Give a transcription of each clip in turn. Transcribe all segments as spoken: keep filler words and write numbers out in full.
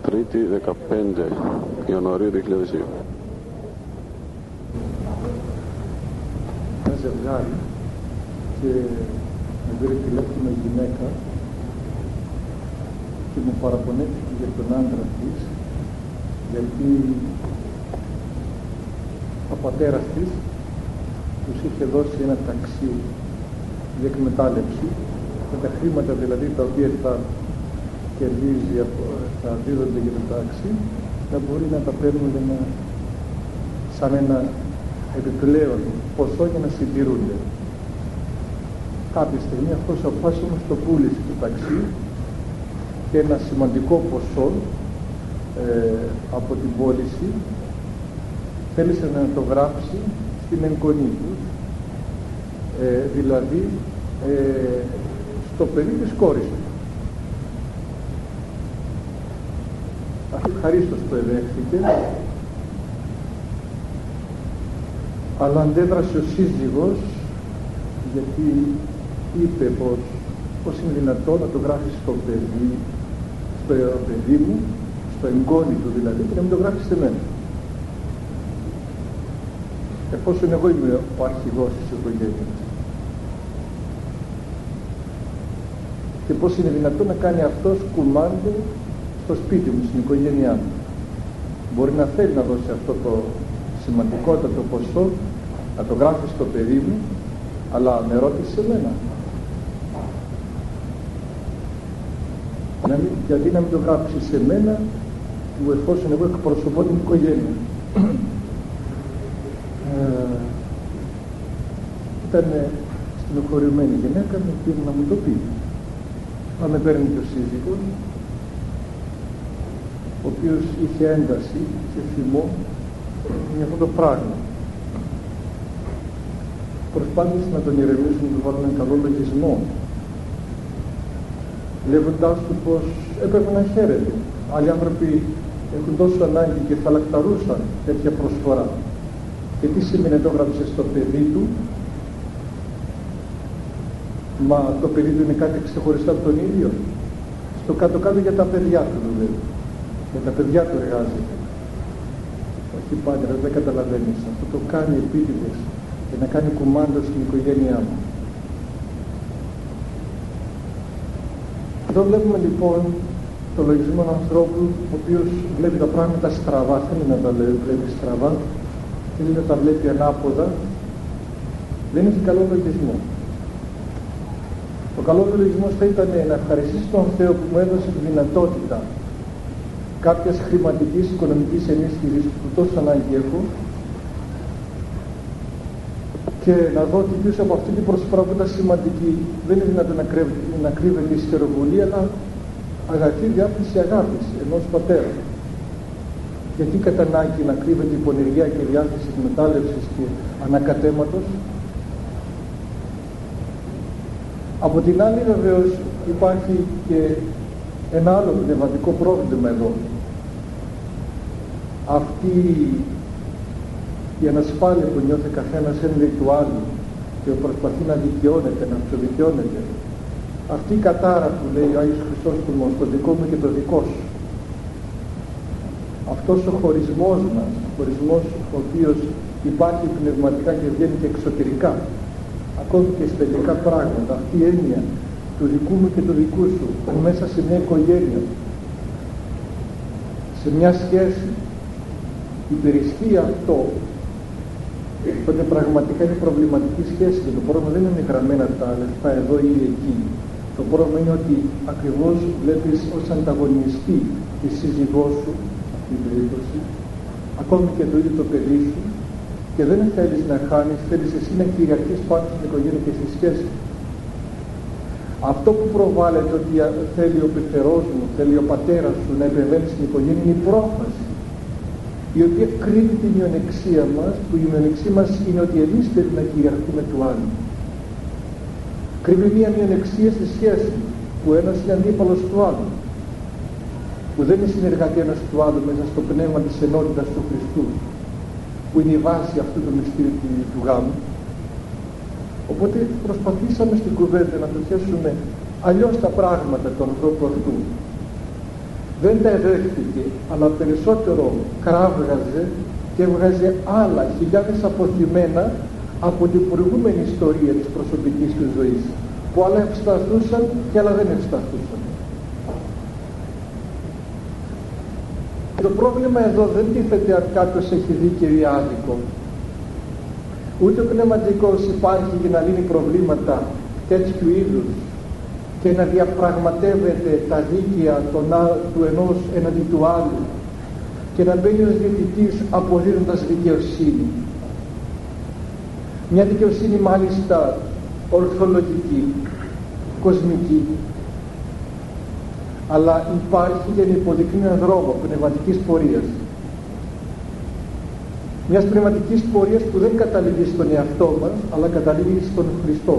Τρίτη δεκαπέντε Ιανουαρίου δύο χιλιάδες δύο. Ένα ζευγάρι και με πήρε τηλέφωνο η γυναίκα και μου παραπονέθηκε για τον άντρα της, γιατί ο πατέρας της τους είχε δώσει ένα ταξί για εκμετάλλευση, με τα χρήματα δηλαδή τα οποία θα κερδίζει, θα δίδονται για το ταξί, να μπορεί να τα παίρνουν ένα, σαν ένα επιπλέον ποσό για να συντηρούνται. Κάποια στιγμή αυτός αποφάσισε όμως το πούλησε το ταξί και ένα σημαντικό ποσό ε, από την πώληση θέλησε να το γράψει στην εγγονή του, ε, δηλαδή ε, στο παιδί της κόρης του. Αυτή ευχαρίστως το εδέχθηκε, αλλά αντέδρασε ο σύζυγος, γιατί είπε πως, πως είναι δυνατόν να το γράφει στο παιδί, στο παιδί μου, στο εγγόνι του δηλαδή, και να μην το γράφει σε μένα. Εφόσον εγώ είμαι ο αρχηγός της οικογένειας. Και πως είναι δυνατόν να κάνει αυτός κουμάντο στο σπίτι μου, στην οικογένειά μου. Μπορεί να θέλει να δώσει αυτό το σημαντικότατο ποσό, να το γράφει στο παιδί μου, αλλά με ρώτησε εμένα. Να μην, γιατί να μην το γράψει σε μένα, που εφόσον εγώ εκπροσωπώ την οικογένεια. ε, ήταν στενοχωρημένη γυναίκα, με πήρε να μου το πει. Αν με παίρνει και ο σύζυγος, ο οποίος είχε ένταση και θυμό για αυτό το πράγμα. Προσπάθησε να τον ηρεμήσουν, να του βάλουν έναν καλό λογισμό, λέγοντάς του πως έπρεπε να χαίρεται. Άλλοι άνθρωποι έχουν τόσο ανάγκη και θα λακταρούσαν τέτοια προσφορά. Και τι σημαίνει το έγραψε στο παιδί του? Μα το παιδί του είναι κάτι ξεχωριστά από τον ίδιο. Στο κάτω-κάτω για τα παιδιά του δουλεύει. Για τα παιδιά του εργάζεται. Όχι πάντα, δεν καταλαβαίνεις. Αυτό το κάνει επίτηδες για να κάνει κουμάντο στην οικογένειά μου. Εδώ βλέπουμε λοιπόν το λογισμό ανθρώπου, ο οποίος βλέπει τα πράγματα στραβά. Θέλει να τα βλέπει στραβά, θέλει να τα βλέπει ανάποδα. Δεν έχει καλό λογισμό. Ο καλός λογισμός θα ήταν να ευχαριστήσω τον Θεό που μου έδωσε τη δυνατότητα κάποιας χρηματικής, οικονομικής ενίσχυσης που τόσο ανάγκη έχω, και να δω ότι πίσω από αυτή την προσφορά που ήταν σημαντική δεν είναι δυνατόν να, να κρύβεται η ισχυροβουλία, αλλά αγαθή διάθεση αγάπης ενός πατέρα. Γιατί κατά ανάγκη να κρύβεται η πονηριά και η διάθεση εκμετάλλευσης και ανακατέματος? Από την άλλη βεβαίως υπάρχει και ένα άλλο πνευματικό πρόβλημα εδώ. Αυτή η ανασφάλεια που νιώθει καθένας έναντι του άλλου και προσπαθεί να δικαιώνεται, να αυτοδικαιώνεται, αυτή η κατάρα που λέει ο Άγιος Χρυσόστομος, το δικό μου και το δικό σου, αυτός ο χωρισμός μας, ο χωρισμός ο οποίος υπάρχει πνευματικά και βγαίνει και εξωτερικά, ακόμη και στα ειδικά πράγματα, αυτή η έννοια του δικού μου και του δικού σου μέσα σε μια οικογένεια, σε μια σχέση, υπερισχύει αυτό, τότε πραγματικά είναι προβληματική σχέση, και το πρόβλημα δεν είναι γραμμένα τα λεφτά εδώ ή εκεί. Το πρόβλημα είναι ότι ακριβώς βλέπεις ως ανταγωνιστή τη σύζυγό σου, αυτή την περίπτωση, ακόμη και το ίδιο το παιδί σου, και δεν θέλεις να χάνεις, θέλεις εσύ να κυριαρχείς πάνω στην οικογένεια και στη σχέση. Αυτό που προβάλλεται ότι θέλει ο πεθερός μου, θέλει ο πατέρας σου να επεμβαίνει στην οικογένεια, είναι η πρόφαση, η οποία κρύβει τη μειονεξία μας, που η μειονεξία μας είναι ότι εμείς θέλει να κυριαρχούμε του άλλου. Κρύβει μια μειονεξία στη σχέση, που ένας είναι αντίπαλος του άλλου, που δεν είναι συνεργάτη ένας του άλλου μέσα στο πνεύμα της ενότητας του Χριστού, που είναι η βάση αυτού του μυστήριου του γάμου. Οπότε προσπαθήσαμε στην κουβέντα να το θέσουμε αλλιώς τα πράγματα του ανθρώπου αυτού. δεν τα εδέχθηκε, αλλά περισσότερο κράβγαζε και έβγαζε άλλα χιλιάδες αποθυμένα από την προηγούμενη ιστορία της προσωπικής του ζωής, που άλλα ευσταθούσαν και άλλα δεν ευσταθούσαν. Το πρόβλημα εδώ δεν τίθεται αν κάποιος έχει δίκαιο ή άδικο. Ούτε ο πνευματικός υπάρχει για να λύνει προβλήματα τέτοιου είδους και να διαπραγματεύεται τα δίκαια του ενός εναντί του άλλου και να μπαίνει ως διαιτητής αποδίδοντας δικαιοσύνη. Μια δικαιοσύνη μάλιστα ορθολογική, κοσμική, αλλά υπάρχει για να υποδεικνύει έναν δρόμο πνευματικής πορείας. Μιας πνευματικής πορείας που δεν καταλήγει στον εαυτό μας, αλλά καταλήγει στον Χριστό.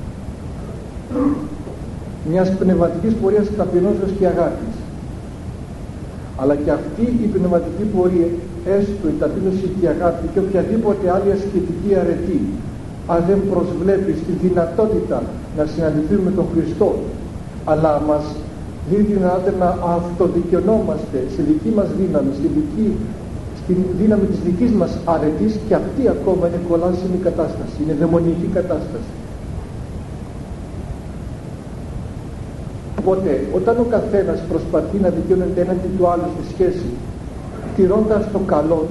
Μιας πνευματικής πορείας ταπεινώσεως και αγάπης. Αλλά και αυτή η πνευματική πορεία, έστω η ταπείνωση και η αγάπη και οποιαδήποτε άλλη ασχετική αρετή, αν δεν προσβλέπει στη δυνατότητα να συναντηθούμε με τον Χριστό, αλλά μας δίνει τη δυνατότητα να αυτοδικαιωνόμαστε σε δική μας δύναμη, στη δική, στη δύναμη της δικής μας αρετής, και αυτή ακόμα είναι κολάσιμη κατάσταση, είναι δαιμονική κατάσταση. Οπότε, όταν ο καθένας προσπαθεί να δικαιώνεται έναντι του άλλου στη σχέση, τηρώντας το καλό,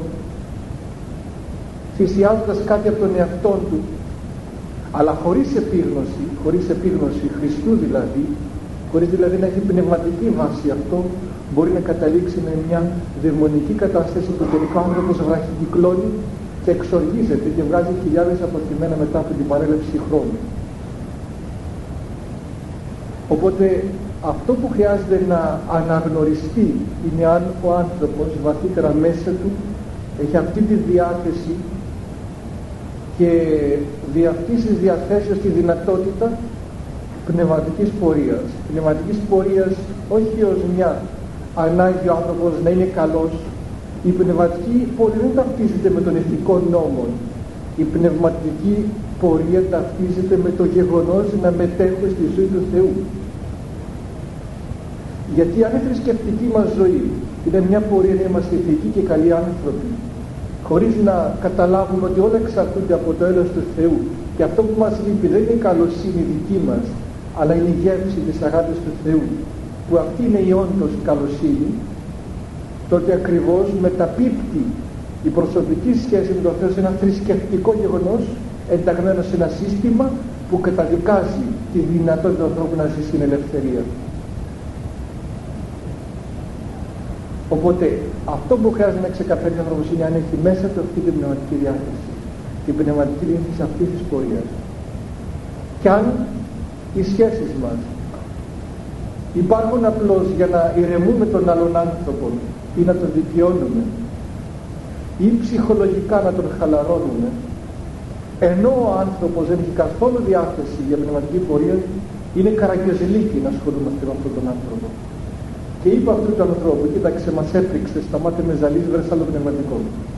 θυσιάζοντας κάτι από τον εαυτό του, αλλά χωρίς επίγνωση, χωρίς επίγνωση Χριστού δηλαδή, χωρίς δηλαδή να έχει πνευματική βάση αυτό, μπορεί να καταλήξει με μια δαιμονική κατάσταση που τελικά ο άνθρωπος βραχικυκλώνει και εξοργίζεται και βγάζει χιλιάδες αποθυμένα μετά από την παρέλευση χρόνου. Οπότε αυτό που χρειάζεται να αναγνωριστεί είναι αν ο άνθρωπος βαθύτερα μέσα του έχει αυτή τη διάθεση και δι' αυτής της διαθέσεως τη δυνατότητα πνευματικής πορείας. Πνευματικής πορείας όχι ως μια ανάγκη ο άνθρωπος να είναι καλός. Η πνευματική πορεία δεν ταυτίζεται με τον ηθικό νόμο. Η πνευματική πορεία ταυτίζεται με το γεγονός να μετέχω στη ζωή του Θεού. Γιατί αν η θρησκευτική μας ζωή είναι μια πορεία να είμαστε ηθικοί και καλοί άνθρωποι, χωρίς να καταλάβουμε ότι όλα εξαρτούνται από το έλεος του Θεού, και αυτό που μας λείπει δεν είναι η καλοσύνη δική μας, αλλά είναι η γεύση της αγάπης του Θεού, που αυτή είναι η όντως καλοσύνη, τότε ακριβώς μεταπίπτει η προσωπική σχέση με τον Θεό σε ένα θρησκευτικό γεγονός, ενταγμένο σε ένα σύστημα που καταδικάζει τη δυνατότητα του ανθρώπου να ζει στην ελευθερία. Οπότε αυτό που χρειάζεται να ξεκαθαρίσει ο άνθρωπος είναι αν έχει μέσα του αυτή την πνευματική διάθεση, την πνευματική διάθεση αυτής της πορείας. Και αν οι σχέσεις μας υπάρχουν απλώς για να ηρεμούμε τον άλλον άνθρωπο ή να τον δικαιώνουμε ή ψυχολογικά να τον χαλαρώνουμε, ενώ ο άνθρωπος δεν έχει καθόλου διάθεση για πνευματική πορεία, είναι καραγκιοζηλίκι να ασχολούμαστε με αυτόν τον άνθρωπο. Και είπε αυτού του ανθρώπου, κοίταξε, μας έπριξε, σταμάτε με ζαλείς, βρες άλλο πνευματικό.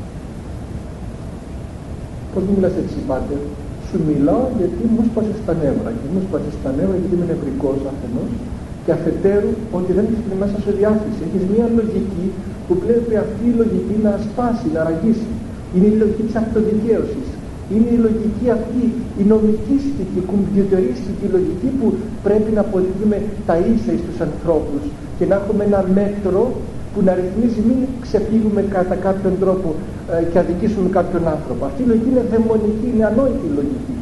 Πώς μου μιλάς έτσι, πάτερ? Σου μιλάω γιατί μου σπάσε στα νεύρα. Και μου σπάσε στα νεύρα γιατί είμαι νευρικός αφενός, και αφετέρου ότι δεν έχεις μέσα σε διάθεση. Έχεις μια λογική που πρέπει αυτή η λογική να σπάσει, να ραγίσει. Είναι η λογική της αυτοδικαίωσης. Είναι η λογική αυτή, η νομικίστικη, η κομπιουτερίστικη λογική που πρέπει να αποδίδουμε τα ίσα στους ανθρώπους και να έχουμε ένα μέτρο που να ρυθμίζει, μην ξεφύγουμε κατά κάποιον τρόπο ε, και αδικήσουμε κάποιον άνθρωπο. Αυτή η λογική είναι δαιμονική, είναι ανόητη η λογική.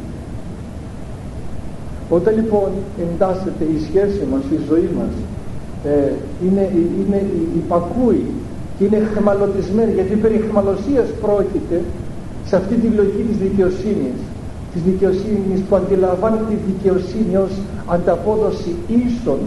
Όταν λοιπόν εντάσσεται η σχέση μας, η ζωή μας, ε, είναι, είναι υπακούη και είναι αιχμαλωτισμένη, γιατί περί αιχμαλωσίας πρόκειται σε αυτή τη λογική της δικαιοσύνης, της δικαιοσύνης που αντιλαμβάνει τη δικαιοσύνη ως ανταπόδοση ίσων,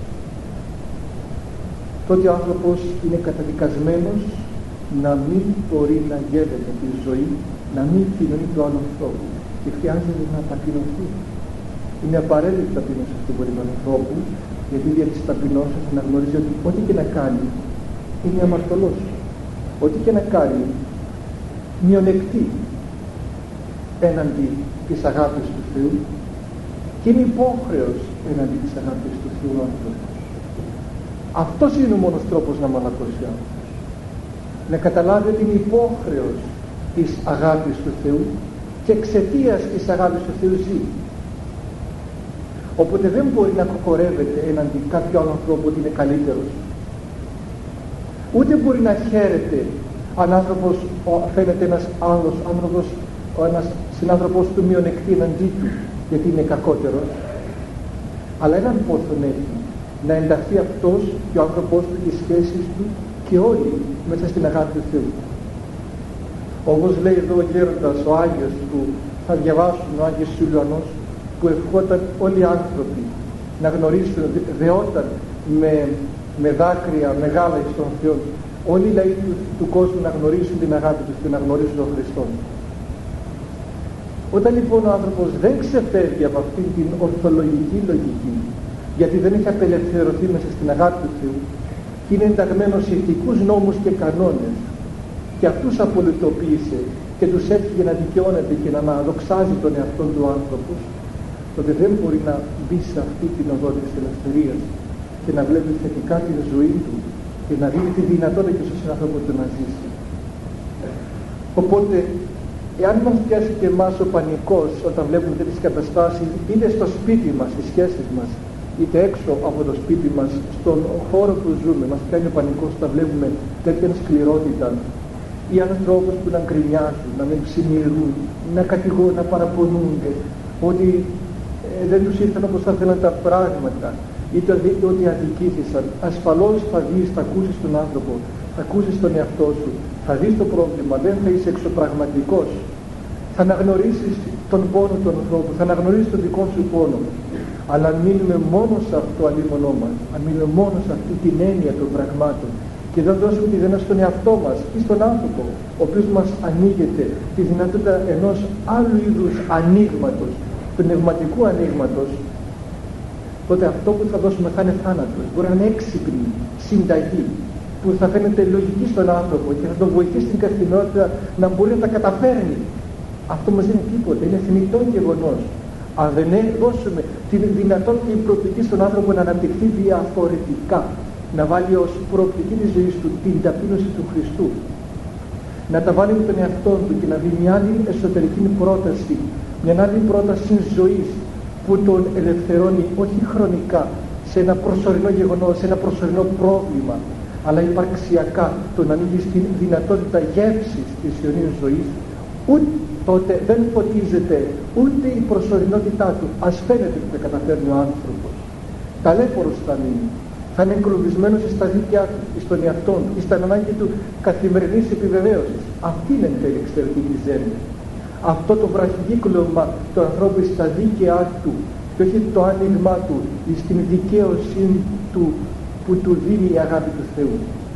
τότε ο άνθρωπος είναι καταδικασμένος να μην μπορεί να γεύεται τη ζωή, να μην κοινωνεί του άλλου ανθρώπου, και χρειάζεται να ταπεινωθεί. Είναι απαραίτητη η ταπείνωση αυτή που του ανθρώπου, γιατί δια της ταπεινώσεως να γνωρίζει ότι ό,τι και να κάνει είναι αμαρτωλός. Ό,τι και να κάνει μειονεκτεί έναντι της αγάπης του Θεού και είναι υπόχρεος έναντι της αγάπης του Θεού άνθρωπος. Αυτός είναι ο μόνος τρόπος να μαλακώσει ο άνθρωπος. Να καταλάβει την υπόχρεος της αγάπης του Θεού και εξαιτίας της αγάπης του Θεού ζει. Οπότε δεν μπορεί να κοκορεύεται έναντι κάποιου άλλου ανθρώπου ότι είναι καλύτερος. Ούτε μπορεί να χαίρεται αν άνθρωπος φαίνεται ένας άλλος άνθρωπος, ο ένας συνάνθρωπος του μειονεκτεί εναντί του γιατί είναι κακότερος. Αλλά έναν πόθον έχει, να ενταχθεί αυτός και ο άνθρωπός του και οι σχέσεις του και όλοι μέσα στην αγάπη του Θεού. Όπως λέει εδώ ο γέροντας, ο Άγιος που θα διαβάσουν, ο Άγιος Ιουλιανός, που ευχόταν όλοι οι άνθρωποι να γνωρίσουν, δεόταν με, με δάκρυα μεγάλα εις τον Θεό, όλοι οι λαοί του, του κόσμου να γνωρίσουν την αγάπη του και να γνωρίσουν τον Χριστό. Όταν λοιπόν ο άνθρωπος δεν ξεφεύγει από αυτήν την ορθολογική λογική, γιατί δεν έχει απελευθερωθεί μέσα στην αγάπη του Θεού και είναι ενταγμένος σε ηθικούς νόμους και κανόνες και αυτούς απολυτοποίησε και τους έφυγε να δικαιώνεται και να αναδοξάζει τον εαυτό του άνθρωπο, τότε δεν μπορεί να μπει σε αυτή την οδό της ελευθερίας και να βλέπει θετικά την ζωή του και να δίνει τη δυνατότητα και στον άνθρωπο του να ζήσει. Οπότε, εάν μας πιάσει και εμάς ο πανικός όταν βλέπουμε τέτοιες καταστάσεις, είτε στο σπίτι μας, στις σχέσεις μας, είτε έξω από το σπίτι μας, στον χώρο που ζούμε, μας πιάνει ο πανικός όταν βλέπουμε τέτοια σκληρότητα ή ανθρώπους που να γκρινιάζουν, να μην ψημιρούν, να κατηγορούν, να παραπονούνται ότι ε, δεν τους ήρθαν όπως θα θέλαν τα πράγματα, είτε ότι αδικήθησαν. Ασφαλώς θα δεις, θα ακούσεις τον άνθρωπο, θα ακούσεις τον εαυτό σου, θα δεις το πρόβλημα, δεν θα είσαι εξωπραγματικός. Θα αναγνωρίσεις τον πόνο του ανθρώπου, θα αναγνωρίσεις τον δικό σου πόνο. Αλλά αν μείνουμε μόνο σε αυτό αλίμονό μας, αν μείνουμε μόνο σε αυτή την έννοια των πραγμάτων και δεν δώσουμε τη δυνατότητα στον εαυτό μας ή στον άνθρωπο, ο οποίος μας ανοίγεται τη δυνατότητα ενός άλλου είδους ανοίγματος, πνευματικού ανοίγματος, τότε αυτό που θα δώσουμε θα είναι θάνατος. Μπορεί να είναι έξυπνη συνταγή που θα φαίνεται λογική στον άνθρωπο και θα τον βοηθήσει στην καθημερινότητα να μπορεί να τα καταφέρνει. Αυτό μας δεν είναι τίποτα, είναι θνητό γεγονός. Αν δεν δώσουμε τη δυνατότητα και η προοπτική στον άνθρωπο να αναπτυχθεί διαφορετικά, να βάλει ως προοπτική της ζωής του την ταπείνωση του Χριστού, να τα βάλει με τον εαυτό του και να δει μια άλλη εσωτερική πρόταση, μια άλλη πρόταση ζωής που τον ελευθερώνει όχι χρονικά σε ένα προσωρινό γεγονός, σε ένα προσωρινό πρόβλημα, αλλά υπαρξιακά τον ανοίγει στην δυνατότητα γεύσης της αιωνίας ζωής, ούτε τότε δεν φωτίζεται ούτε η προσωρινότητά του, ας φαίνεται ότι τα καταφέρνει ο άνθρωπος. Ταλέπορος θα μείνει, θα είναι εγκλωβισμένος στα δίκαια του, στον εαυτό του, στα ανάγκη του καθημερινής επιβεβαίωσης. Αυτή είναι εν τέλει εξαιρετική ζένη. Αυτό το βραχικύκλωμα του ανθρώπου στα δίκαια του και όχι το άνοιγμά του στην δικαίωση του που του δίνει η αγάπη του Θεού.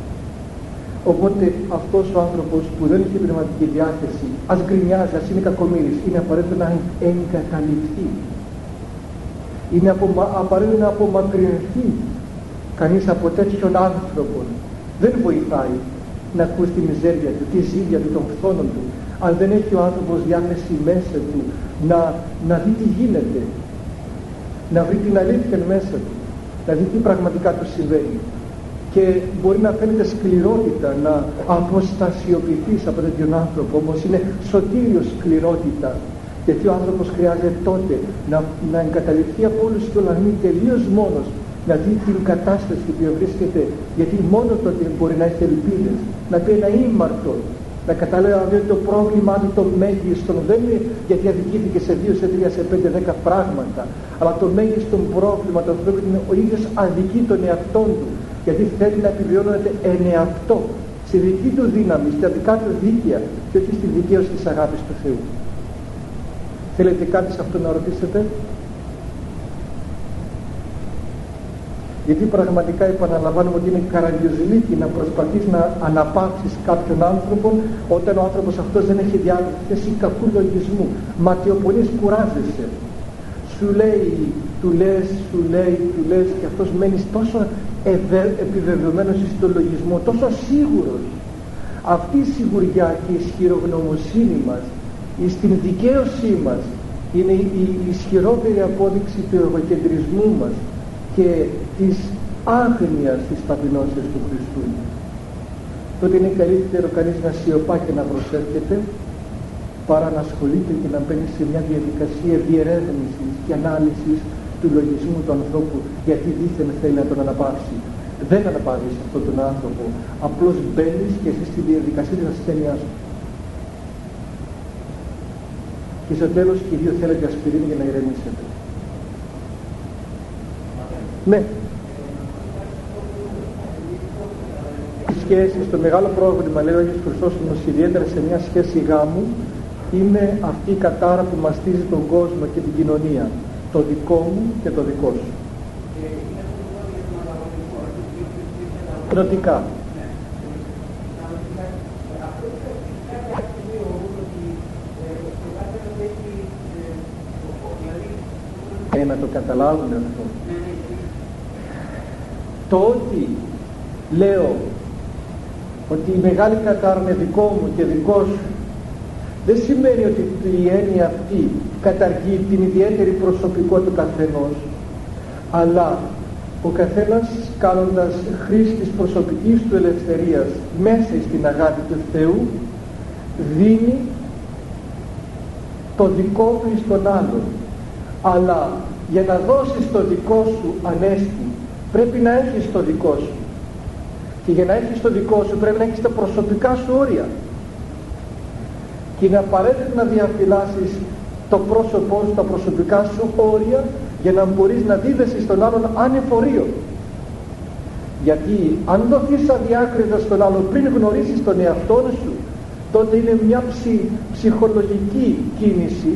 Οπότε αυτός ο άνθρωπος που δεν έχει πνευματική διάθεση, ας γκρινιάζει, ας είναι κακομοίρης, είναι απαραίτητο να εγκαταλειφθεί. Είναι απομα... απαραίτητο να απομακρυνθεί κανείς από τέτοιον άνθρωπο. Δεν βοηθάει να ακούσει τη μιζέρια του, τη ζήλια του, των φθόνων του, αν δεν έχει ο άνθρωπος διάθεση μέσα του να, να δει τι γίνεται, να βρει την αλήθεια μέσα του, να δει τι πραγματικά του συμβαίνει. Και μπορεί να φαίνεται σκληρότητα να αποστασιοποιηθείς από τέτοιον άνθρωπο, όμως είναι σωτήριος σκληρότητα, γιατί ο άνθρωπος χρειάζεται τότε να, να εγκαταλειφθεί από όλους και όλα, να είναι τελείως μόνος, να δει την κατάσταση που βρίσκεται, γιατί μόνο τότε μπορεί να έχει ελπίδες, να πει ένα ήμαρτο, να καταλάβει ότι το πρόβλημά του το μέγιστο δεν είναι γιατί αδικήθηκε σε δύο, σε τρία, σε πέντε, δέκα πράγματα, αλλά το μέγιστο πρόβλημα το οποίο είναι ο ίδιος αδικεί τον εαυτό του, γιατί θέλει να επιβιώνεται εν εαυτό, στη δική του δύναμη, στα δικά του δίκαια και όχι στη δικαίωση της αγάπης του Θεού. Θέλετε κάτι σε αυτό να ρωτήσετε? Γιατί πραγματικά επαναλαμβάνουμε ότι είναι καραγκιουζλίκι να προσπαθείς να αναπαύσεις κάποιον άνθρωπο όταν ο άνθρωπος αυτός δεν έχει διάθεση κακού λογισμού. Ματιοπολής, κουράζεσαι. Σου λέει, του λες, σου λέει, του λες και αυτός μένεις τόσο επιβεβαιωμένος στον λογισμό, τόσο σίγουρος. Αυτή η σιγουριά και η ισχυρογνωμοσύνη μας, στην δικαίωσή μας, είναι η ισχυρότερη απόδειξη του εγωκεντρισμού μας και της άγνοια στις ταπεινώσεις του Χριστού, τότε είναι καλύτερο κανείς να σιωπά και να προσεύχεται παρά να ασχολείται και να μπαίνει σε μια διαδικασία διερεύνησης και ανάλυσης του λογισμού του ανθρώπου, γιατί δήθεν θέλει να τον αναπαύσει. Δεν αναπαύεις αυτόν τον άνθρωπο, απλώς μπαίνεις και εσύ στη διαδικασία της ασθένειάς του. Και στο τέλος και οι δύο θέλετε ασπιρίνη για να ηρεμήσετε. Ναι. Οι σχέσεις, το μεγάλο πρόβλημα, λέει ο Άγιος Χρυσόστομος, ιδιαίτερα σε μια σχέση γάμου, είναι αυτή η κατάρα που μαστίζει τον κόσμο και την κοινωνία. Το δικό μου και το δικό σου. Πνοτικά. Ε, να το καταλάβουν αυτό. Το ότι λέω ότι η μεγάλη κατάρα είναι δικό μου και δικό σου, δεν σημαίνει ότι η έννοια αυτή καταργεί την ιδιαίτερη προσωπικότητα του καθενός, αλλά ο καθένας, κάνοντας χρήση της προσωπικής του ελευθερίας μέσα στην αγάπη του Θεού, δίνει το δικό του εις τον άλλον. Αλλά για να δώσεις το δικό σου ανέστη, πρέπει να έχεις το δικό σου. Και για να έχεις το δικό σου πρέπει να έχεις τα προσωπικά σου όρια. Και είναι απαραίτητο να διαφυλάσσεις το πρόσωπό σου, τα προσωπικά σου όρια, για να μπορείς να δίδεσαι στον άλλον ανεφορείο. Γιατί αν δοθείς αδιάκριτα στον άλλον πριν γνωρίσεις τον εαυτό σου, τότε είναι μια ψη, ψυχολογική κίνηση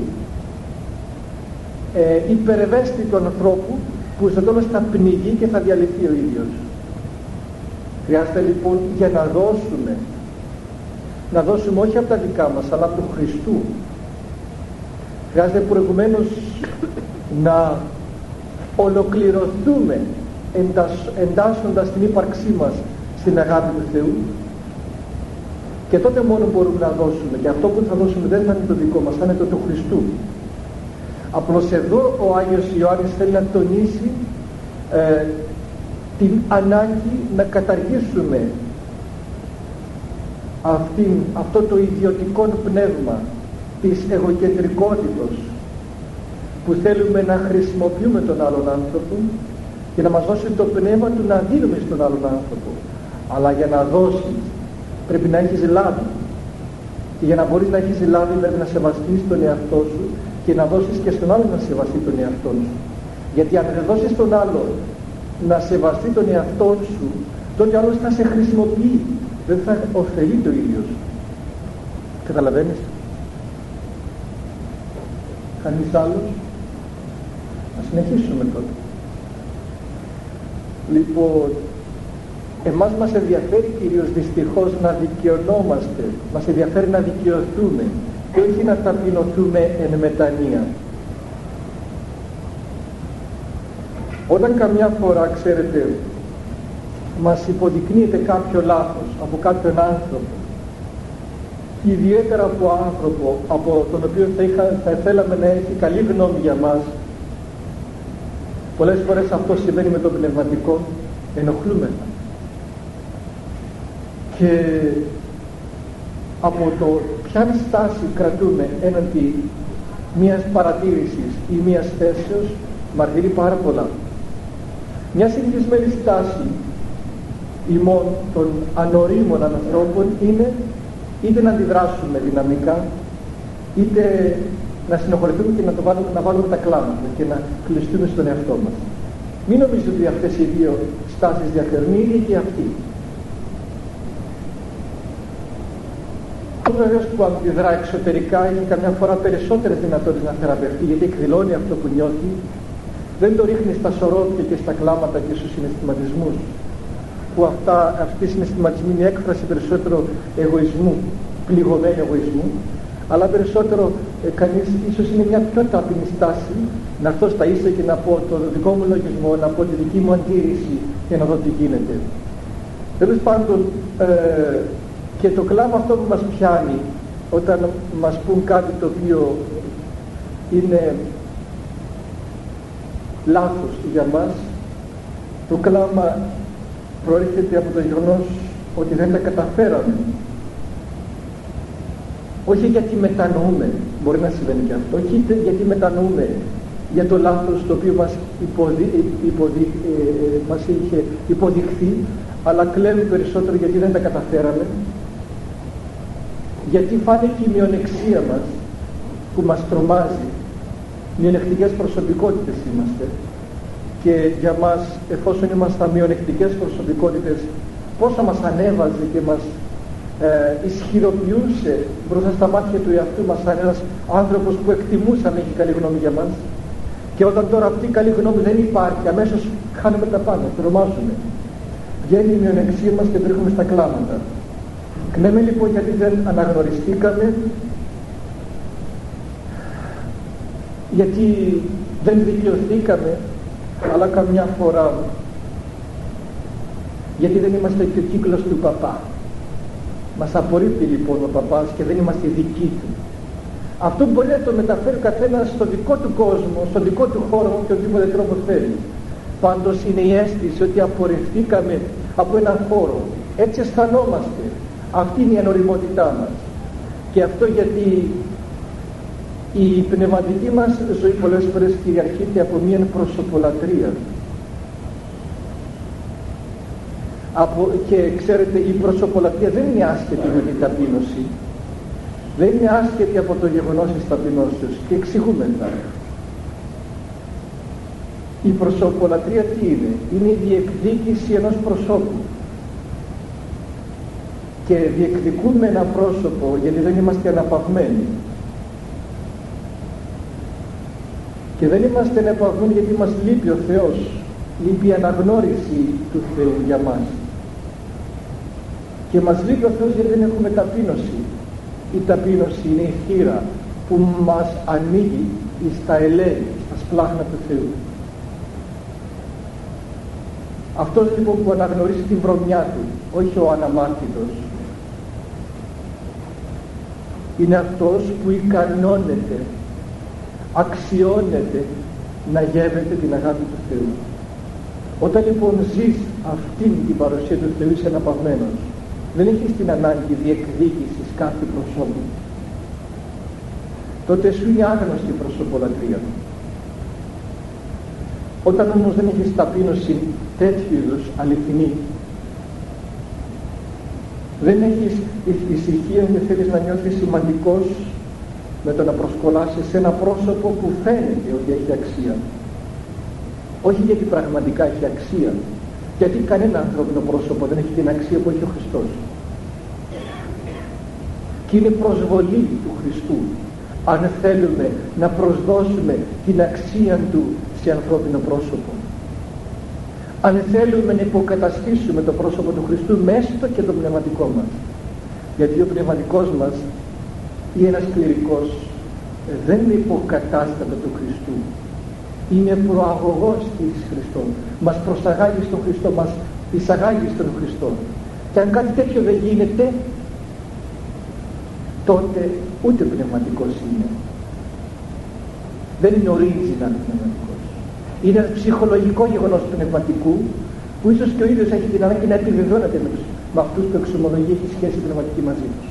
ε, υπερευαίσθητου ανθρώπου, που στο τέλος θα πνιγεί και θα διαλυθεί ο ίδιος. Χρειάζεται λοιπόν, για να δώσουμε, να δώσουμε όχι από τα δικά μας, αλλά από του Χριστού. Χρειάζεται προηγουμένως να ολοκληρωθούμε εντάσ, εντάσσοντας την ύπαρξή μας στην αγάπη του Θεού, και τότε μόνο μπορούμε να δώσουμε, και αυτό που θα δώσουμε δεν θα είναι το δικό μας, θα είναι το του Χριστού. Απλώς εδώ ο Άγιος Ιωάννης θέλει να τονίσει ε, την ανάγκη να καταργήσουμε αυτήν, αυτό το ιδιωτικό πνεύμα της εγωκεντρικότητος, που θέλουμε να χρησιμοποιούμε τον άλλον άνθρωπο και να μας δώσει το πνεύμα του να δίνουμε στον άλλον άνθρωπο. Αλλά για να δώσεις πρέπει να έχεις λάβει, και για να μπορείς να έχεις λάβει πρέπει να σεβαστείς τον εαυτό σου και να δώσεις και στον άλλον να σεβαστεί τον εαυτό σου. Γιατί αν δεν δώσεις τον άλλον να σεβαστεί τον εαυτό σου, τότε ο άλλος θα σε χρησιμοποιεί, δεν θα ωφελεί το ίδιος. Καταλαβαίνεις? Κανείς άλλος? Να συνεχίσουμε τότε. Λοιπόν, εμάς μας ενδιαφέρει κυρίως δυστυχώς να δικαιωνόμαστε, μας ενδιαφέρει να δικαιωθούμε και όχι να ταπεινωθούμε εν μετανία. Όταν καμιά φορά, ξέρετε, μας υποδεικνύεται κάποιο λάθος από κάποιον άνθρωπο, ιδιαίτερα από άνθρωπο από τον οποίο θα, είχα, θα θέλαμε να έχει καλή γνώμη για μας, πολλές φορές αυτό συμβαίνει με το πνευματικό, ενοχλούμε. Και από το ποια στάση κρατούμε έναντι μιας παρατήρησης ή μιας θέσεως μαρτυρεί πάρα πολλά. Μια συνηθισμένη στάση ημών των ανορίμων ανθρώπων είναι είτε να αντιδράσουμε δυναμικά, είτε να συνοχωρηθούμε και να, το βάλουμε, να βάλουμε τα κλάματα και να κλειστούμε στον εαυτό μας. Μην νομίζετε ότι αυτές οι δύο στάσεις διαφέρουν, η ίδια και αυτή. Ο βεβαίως που αντιδρά εξωτερικά έχει καμιά φορά περισσότερες δυνατότητες να θεραπευτεί, γιατί εκδηλώνει αυτό που νιώθει, δεν το ρίχνει στα σωρόπια και στα κλάματα και στους συναισθηματισμούς, που αυτά, αυτοί οι συναισθηματισμοί είναι έκφραση περισσότερο εγωισμού, πληγωμένου εγωισμού, αλλά περισσότερο ε, κανείς ίσως είναι μια πιο ταπεινή στάση να έρθω στα ίσα και να πω το δικό μου λογισμό, να πω τη δική μου αντίρρηση και να δω τι γίνεται. Τέλος πάντων, ε, και το κλάμα αυτό που μας πιάνει όταν μας πούν κάτι το οποίο είναι λάθος για μας, Το κλάμα προέρχεται από το γεγονός ότι δεν τα καταφέραμε. Όχι γιατί μετανοούμε, μπορεί να συμβαίνει και αυτό, όχι γιατί μετανοούμε για το λάθος το οποίο μας, υποδι, υποδι, ε, μας είχε υποδειχθεί, αλλά κλαίμε περισσότερο γιατί δεν τα καταφέραμε, γιατί φάνηκε η μειονεξία μας που μας τρομάζει. Μειονεκτικές προσωπικότητες είμαστε και για μας, εφόσον ήμασταν μειονεκτικές προσωπικότητες, πόσα μας ανέβαζε και μας ε, ισχυροποιούσε μπροστά στα μάτια του εαυτού μας σαν ένας άνθρωπος που εκτιμούσαμε έχει καλή γνώμη για μας. Και όταν τώρα αυτή η καλή γνώμη δεν υπάρχει, αμέσως χάνουμε τα πάντα, τρομάζουμε. Βγαίνει η μειονεξία μας και βρίσκουμε στα κλάματα. Κλαίμε λοιπόν γιατί δεν αναγνωριστήκαμε, γιατί δεν δικαιωθήκαμε, αλλά καμιά φορά γιατί δεν είμαστε και ο κύκλος του παπά. Μας απορρίπτει λοιπόν ο παπάς και δεν είμαστε δικοί του. Αυτό μπορεί να το μεταφέρει ο καθένας στο δικό του κόσμο, στο δικό του χώρο και οτιδήποτε τρόπο θέλει. Πάντως είναι η αίσθηση ότι απορριφθήκαμε από έναν χώρο. Έτσι αισθανόμαστε. Αυτή είναι η ανοριμότητά μας. Και αυτό γιατί η πνευματική μας ζωή πολλές φορές κυριαρχείται από μια προσωπολατρία. Από, και ξέρετε, η προσωπολατρία δεν είναι άσχετη με την ταπείνωση. Δεν είναι άσχετη από το γεγονός της ταπεινώσεως και εξηγούμεντα. Η προσωπολατρία τι είναι? Είναι η διεκδίκηση ενός προσώπου. Και διεκδικούμε ένα πρόσωπο γιατί δεν είμαστε αναπαυμένοι. Και δεν είμαστε αναπαυμένοι γιατί μας λείπει ο Θεός. Λείπει η αναγνώριση του Θεού για μας. Και μας λείπει ο Θεός γιατί δεν έχουμε ταπείνωση. Η ταπείνωση είναι η θύρα που μας ανοίγει στα ελέη, στα σπλάχνα του Θεού. Αυτός λοιπόν που αναγνωρίζει την βρωμιά του, όχι ο αναμάρτητος, είναι αυτός που ικανώνεται, αξιώνεται να γεύεται την αγάπη του Θεού. Όταν λοιπόν ζεις αυτήν την παρουσία του Θεού, είσαι αναπαυμένος. Δεν έχεις την ανάγκη διεκδίκησης κάθε προσώπου. Τότε σου είναι άγνωστη η προσωπολατρία. Όταν όμως δεν έχεις ταπείνωση τέτοιου είδους αληθινή, δεν έχεις ησυχία και θέλεις να νιώθεις σημαντικός με το να προσκολάσεις σε ένα πρόσωπο που φαίνεται ότι έχει αξία. Όχι γιατί πραγματικά έχει αξία, γιατί κανένα ανθρώπινο πρόσωπο δεν έχει την αξία που έχει ο Χριστός. Και είναι προσβολή του Χριστού αν θέλουμε να προσδώσουμε την αξία του σε ανθρώπινο πρόσωπο. Αν θέλουμε να υποκαταστήσουμε το πρόσωπο του Χριστού μέσα στο και το πνευματικό μας. Γιατί ο πνευματικός μας ή ένας κληρικός δεν είναι υποκατάστατο του Χριστού. Είναι προαγωγός της Χριστό. Μας προσαγάγει στον Χριστό, μας εισαγάγει στον Χριστό. Και αν κάτι τέτοιο δεν γίνεται, τότε ούτε πνευματικός είναι. Δεν είναι original πνευματικός. Είναι ένα ψυχολογικό γεγονός πνευματικού που ίσως και ο ίδιος έχει την ανάγκη να επιβεβαιώνεται με, τους, με αυτούς που εξομολογεί έχει σχέση πνευματική μαζί τους.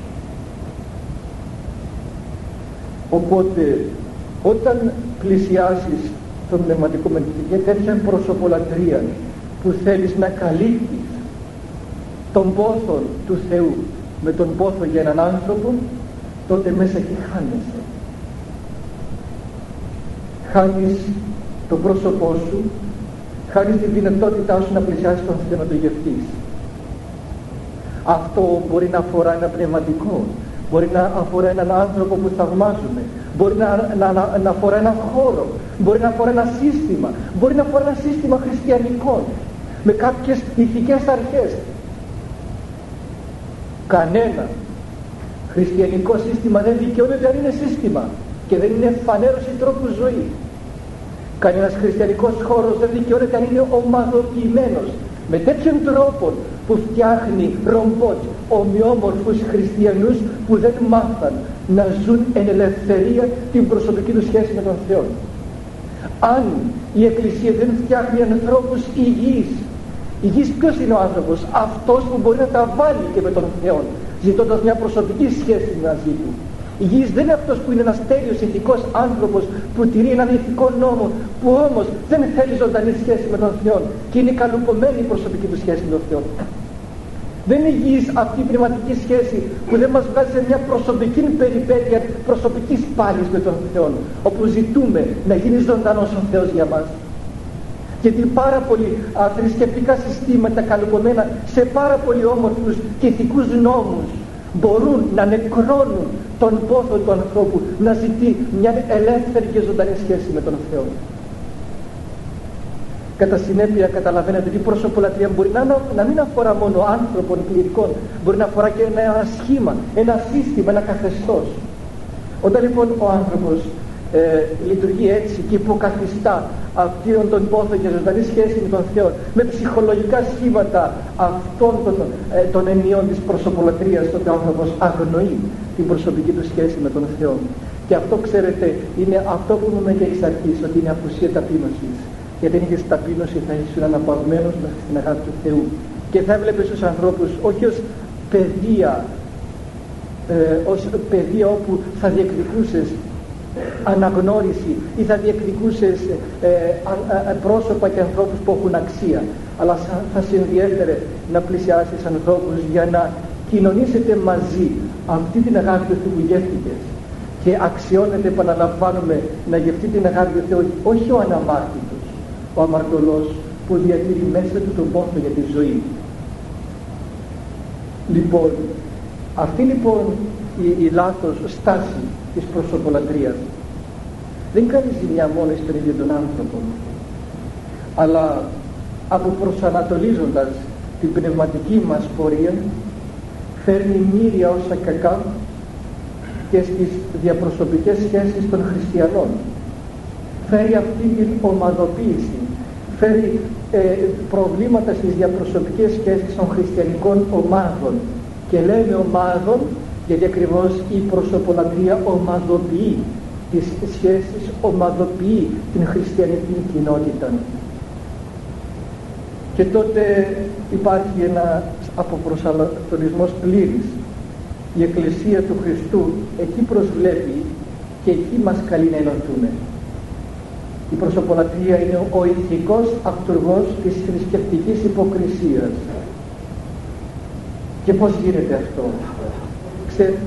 Οπότε όταν πλησιάζεις τον πνευματικό με τέτοια προσωπολατρία που θέλεις να καλύπτεις τον πόθο του Θεού με τον πόθο για έναν άνθρωπο, τότε μέσα εκεί χάνεσαι. Χάνεις το πρόσωπό σου, χάνεις τη δυνατότητά σου να πλησιάσεις τον Θεό, να το γευτείς. Αυτό μπορεί να αφορά ένα πνευματικό, μπορεί να αφορά έναν άνθρωπο που θαυμάζουμε, μπορεί να, να, να, να αφορά έναν χώρο, μπορεί να αφορά ένα σύστημα, μπορεί να αφορά ένα σύστημα χριστιανικό με κάποιες ηθικές αρχές. Κανένα χριστιανικό σύστημα δεν δικαιώνεται αν είναι σύστημα και δεν είναι φανέρωση τρόπου ζωή. Κανένας χριστιανικός χώρος δεν δικαιώνεται αν είναι ομαδοποιημένος με τέτοιον τρόπο που φτιάχνει ρομπότ ομοιόμορφους χριστιανούς που δεν μάθαν να ζουν εν ελευθερία την προσωπική του σχέση με τον Θεό. Αν η Εκκλησία δεν φτιάχνει ανθρώπους υγιείς Υγιής ποιος είναι ο άνθρωπος? Αυτός που μπορεί να τα βάλει και με τον Θεό, ζητώντας μια προσωπική σχέση μαζί του. Υγιής δεν είναι αυτός που είναι ένας τέλειος ηθικός άνθρωπος που τηρεί έναν ηθικό νόμο, που όμως δεν θέλει ζωντανή σχέση με τον Θεό και είναι καλουπωμένη η προσωπική του σχέση με τον Θεό. Δεν είναι υγιής αυτή η πνευματική σχέση που δεν μας βγάζει σε μια προσωπική περιπέτεια προσωπικής πάλης με τον Θεό, όπου ζητούμε να γίνει ζωντανός ο Θεός για μας. Γιατί πάρα πολλοί α, θρησκευτικά συστήματα καλουπωμένα σε πάρα πολύ όμορφους και ηθικούς νόμους μπορούν να νεκρώνουν τον πόθο του ανθρώπου να ζητεί μια ελεύθερη και ζωντανή σχέση με τον Θεό. Κατά συνέπεια καταλαβαίνετε ότι η προσωπολατρία μπορεί να, να μην αφορά μόνο άνθρωπων κληρικών, μπορεί να αφορά και ένα σχήμα, ένα σύστημα, ένα καθεστώς. Όταν λοιπόν ο άνθρωπος ε, λειτουργεί έτσι και υποκαθιστά αυτόν τον πόθο και ζωντανή σχέση με τον Θεό με ψυχολογικά σχήματα αυτών των, ε, των ενιών της προσωπολατρίας, τότε ο άνθρωπος αγνοεί την προσωπική του σχέση με τον Θεό. Και αυτό, ξέρετε, είναι αυτό που είπαμε και εξ αρχής, ότι είναι απουσία ταπείνωσης. Γιατί αν είχες ταπείνωση θα ήσουν αναπαυμένος μέχρι στην αγάπη του Θεού και θα έβλεπες τους ανθρώπους όχι ως παιδεία, ε, ως παιδεία όπου θα διεκδικούσες αναγνώριση ή θα διεκδικούσες ε, α, α, πρόσωπα και ανθρώπους που έχουν αξία, αλλά θα σε ενδιέφερε να πλησιάσεις ανθρώπους για να κοινωνήσετε μαζί αυτή την αγάπη του Θεού που γεύτηκες. Και αξιώνεται, επαναλαμβάνουμε, να γευτεί την αγάπη του Θεού όχι ο αναμάρτητος, ο αμαρτωλός που διατηρεί μέσα του τον πόθο για τη ζωή. Λοιπόν, αυτή λοιπόν η, η λάθος στάση της προσωπολατρίας δεν κάνει ζημιά μόνο στον ίδιο τον άνθρωπο, αλλά αποπροσανατολίζοντας την πνευματική μας πορεία φέρνει μοίρια όσα κακά και στις διαπροσωπικές σχέσεις των χριστιανών. Φέρει αυτή την ομαδοποίηση, φέρει ε, προβλήματα στις διαπροσωπικές σχέσεις των χριστιανικών ομάδων. Και λέμε ομάδων γιατί ακριβώς η προσωπολατρία ομαδοποιεί τις σχέσεις, ομαδοποιεί την χριστιανική κοινότητα. Και τότε υπάρχει ένα αποπροσανατολισμός πλήρης. Η Εκκλησία του Χριστού εκεί προσβλέπει και εκεί μας καλεί να ενωθούμε. Η προσωπολατρία είναι ο ηθικός αυτουργός της θρησκευτικής υποκρισίας. Και πώς γίνεται αυτό? Ξέρετε,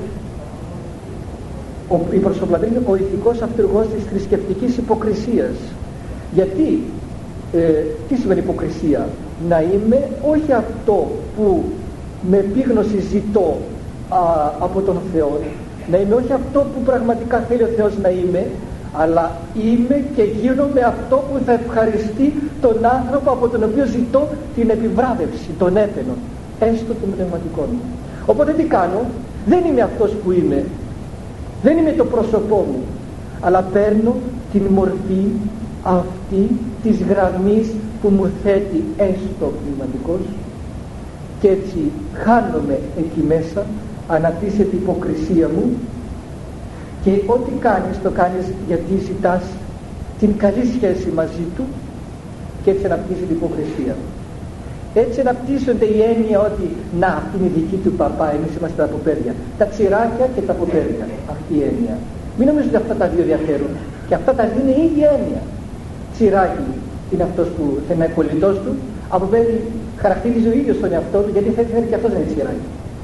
η προσωπολατρία είναι ο ηθικός αυτουργός της θρησκευτικής υποκρισίας. Γιατί, ε, τι σημαίνει υποκρισία? Να είμαι όχι αυτό που με επίγνωση ζητώ α, από τον Θεό, να είμαι όχι αυτό που πραγματικά θέλει ο Θεός να είμαι, αλλά είμαι και γίνομαι αυτό που θα ευχαριστεί τον άνθρωπο από τον οποίο ζητώ την επιβράβευση, τον έπαινο, έστω των πνευματικών μου. Οπότε τι κάνω? Δεν είμαι αυτός που είμαι, δεν είμαι το πρόσωπό μου, αλλά παίρνω την μορφή αυτή της γραμμής που μου θέτει έστω πνευματικός και έτσι χάνομαι εκεί μέσα, αναπτύσσεται η υποκρισία μου και ό,τι κάνεις το κάνεις γιατί ζητάς την καλή σχέση μαζί του και έτσι αναπτύσσεται η υποκρισία. Έτσι αναπτύσσονται η έννοια ότι να, αυτή είναι η δική του παπά, εμείς είμαστε τα ποπέρια, τα τσιράκια και τα ποπέρια, αυτή η έννοια. Μην νομίζετε ότι αυτά τα δύο διαφέρουν, και αυτά τα δύο είναι η ίδια έννοια. Τσιράκι είναι αυτός που θα είναι κολλητός του, από πέρα χαρακτηρίζει ο ίδιος τον εαυτό του, γιατί θέλει και αυτός να είναι τσιράκι.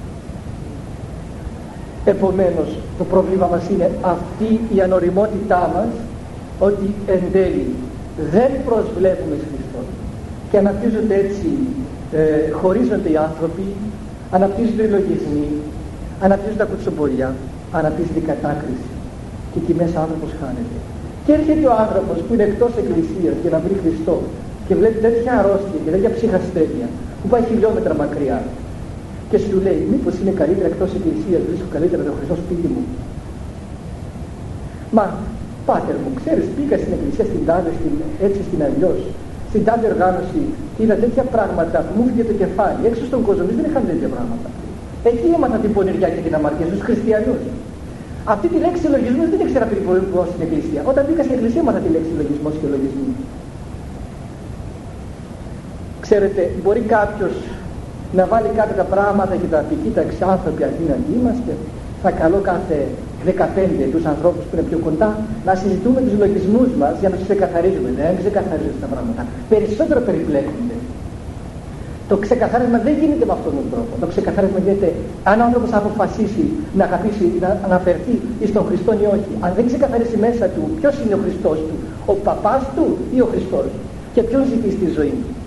Επομένως το πρόβλημα μας είναι αυτή η ανοριμότητά μας, ότι εν τέλει δεν προσβλέπουμε σε Χριστό και αναπτύσσονται έτσι, ε, χωρίζονται οι άνθρωποι, αναπτύσσονται οι λογισμοί, αναπτύσσονται τα κουτσομπολιά, αναπτύσσεται η κατάκριση και εκεί μέσα ο άνθρωπος χάνεται. Και έρχεται ο άνθρωπος που είναι εκτός εκκλησίας για να βρει Χριστό και βλέπει τέτοια αρρώστια και τέτοια ψυχασθένεια που πάει χιλιόμετρα μακριά και σου λέει, μήπως είναι καλύτερα εκτός εκκλησίας, βρίσκω καλύτερα τον Χριστό σπίτι μου? Μα πάτερ μου, ξέρεις, πήγα στην εκκλησία στην τάδε, στην, έτσι στην αλλιώς, στην τάδε οργάνωση, είδα τέτοια πράγματα που μου φύγε το κεφάλι. Έξω στον κόσμο δεν είχαν τέτοια πράγματα. Εκεί έμαθα την πονηριά και την αμαρτία στους χριστιανούς. Αυτή τη λέξη λογισμός δεν ήξερα πριν πω στην εκκλησία. Όταν πήγα στην εκκλησία έμαθα τη λέξη λογισμός και λογισμοί. Ξέρετε, μπορεί κάποιος να βάλει κάποια τα πράγματα και τα πει: κοίταξε, άνθρωποι αδύνατοι είμαστε, θα καλώ κάθε δεκαπέντε τους ανθρώπους που είναι πιο κοντά να συζητούμε τους λογισμούς μας για να τους ξεκαθαρίζουμε. Δεν ξεκαθαρίζουν τα πράγματα. Περισσότερο περιπλέκονται. Το ξεκαθάρισμα δεν γίνεται με αυτόν τον τρόπο. Το ξεκαθάρισμα γίνεται αν ο άνθρωπος αποφασίσει να αγαπήσει, να αναφερθεί στον Χριστό ή όχι. Αν δεν ξεκαθαρίσει μέσα του ποιος είναι ο Χριστός του, ο παπάς του ή ο Χριστός, και ποιον ζητεί στη ζωή του.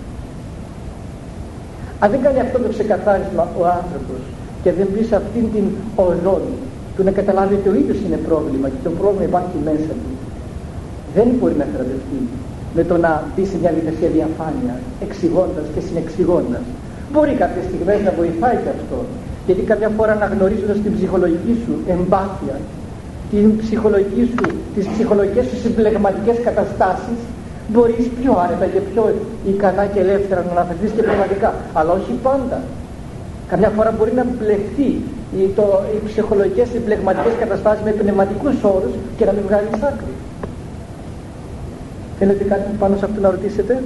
Αν δεν κάνει αυτό το ξεκαθάρισμα ο άνθρωπος και δεν μπει σε αυτήν την ορώνη του να καταλάβει ότι ο ίδιος είναι πρόβλημα και το πρόβλημα υπάρχει μέσα του, δεν μπορεί να θεραπευτεί με το να μπει σε μια διαδικασία διαφάνεια, εξηγώντας και συνεξηγώντας. Μπορεί κάποιες στιγμές να βοηθάει και αυτό, γιατί κάποια φορά αναγνωρίζοντας την ψυχολογική σου εμπάθεια, την ψυχολογική σου, τις ψυχολογικές σου συμπλεγματικές καταστάσεις, μπορείς πιο άνετα και πιο ικανά και ελεύθερα να αναφερθείς και πνευματικά, αλλά όχι πάντα. Καμιά φορά μπορεί να μπλεχτεί οι, το, οι ψυχολογικές συμπλεγματικές καταστάσεις με πνευματικούς όρους και να μην βγάλεις άκρη. Θέλετε κάτι πάνω σε αυτό να ρωτήσετε?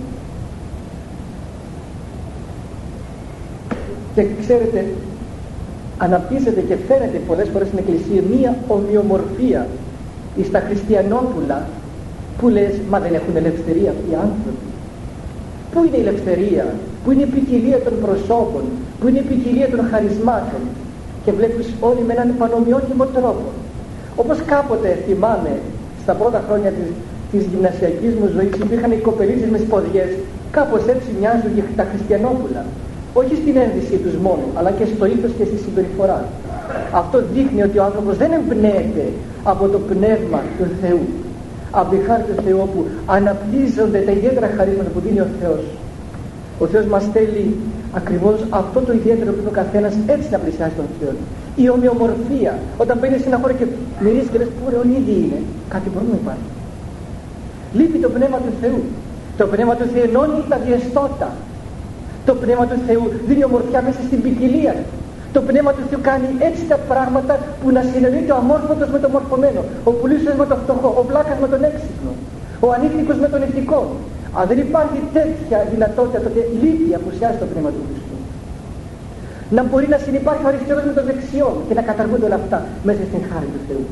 Και ξέρετε, αναπτύσσεται και φαίνεται πολλές φορές στην Εκκλησία μία ομοιομορφία στα χριστιανόπουλα που λες, μα δεν έχουν ελευθερία αυτοί οι άνθρωποι. Πού είναι η ελευθερία, πού είναι η ποικιλία των προσώπων, πού είναι η ποικιλία των χαρισμάτων, και βλέπεις όλοι με έναν πανομοιότιμο τρόπο. Όπως κάποτε θυμάμαι στα πρώτα χρόνια της, της γυμνασιακής μου ζωής υπήρχαν οι κοπελίτσες με σποδιές, κάπως έτσι μοιάζουν και τα χριστιανόπουλα. Όχι στην ένδυση τους μόνο, αλλά και στο ήθος και στη συμπεριφορά. Αυτό δείχνει ότι ο άνθρωπος δεν εμπνέεται από το πνεύμα του Θεού, από τη χάρη του Θεού, όπου αναπτύσσονται τα ιδιαίτερα χαρίσματα που δίνει ο Θεός. Ο Θεός μας θέλει ακριβώς αυτό το ιδιαίτερο που είναι ο καθένας, έτσι να πλησιάσει τον Θεό. Η ομοιομορφία, όταν μπαίνεις σε ένα χώρο και μυρίζεις και λες που ρε, όλοι ήδη είναι, κάτι μπορεί να υπάρχει. Λείπει το πνεύμα του Θεού. Το πνεύμα του Θεού ενώνει τα διαιστώτα. Το πνεύμα του Θεού δίνει ομορφιά μέσα στην ποικιλία. Το πνεύμα του Θεού κάνει έτσι τα πράγματα που να συνεννοείται ο αμόρφωτος με το μορφωμένο, ο πλούσιος με το φτωχό, ο βλάκας με τον έξυπνο, ο ανήθικος με τον ηθικό. Αν δεν υπάρχει τέτοια δυνατότητα, τότε λείπει, απουσιάζει το πνεύμα του Χριστού. Να μπορεί να συνυπάρχει ο αριστερός με τον δεξιό και να καταργούνται όλα αυτά μέσα στην χάρη του Θεού.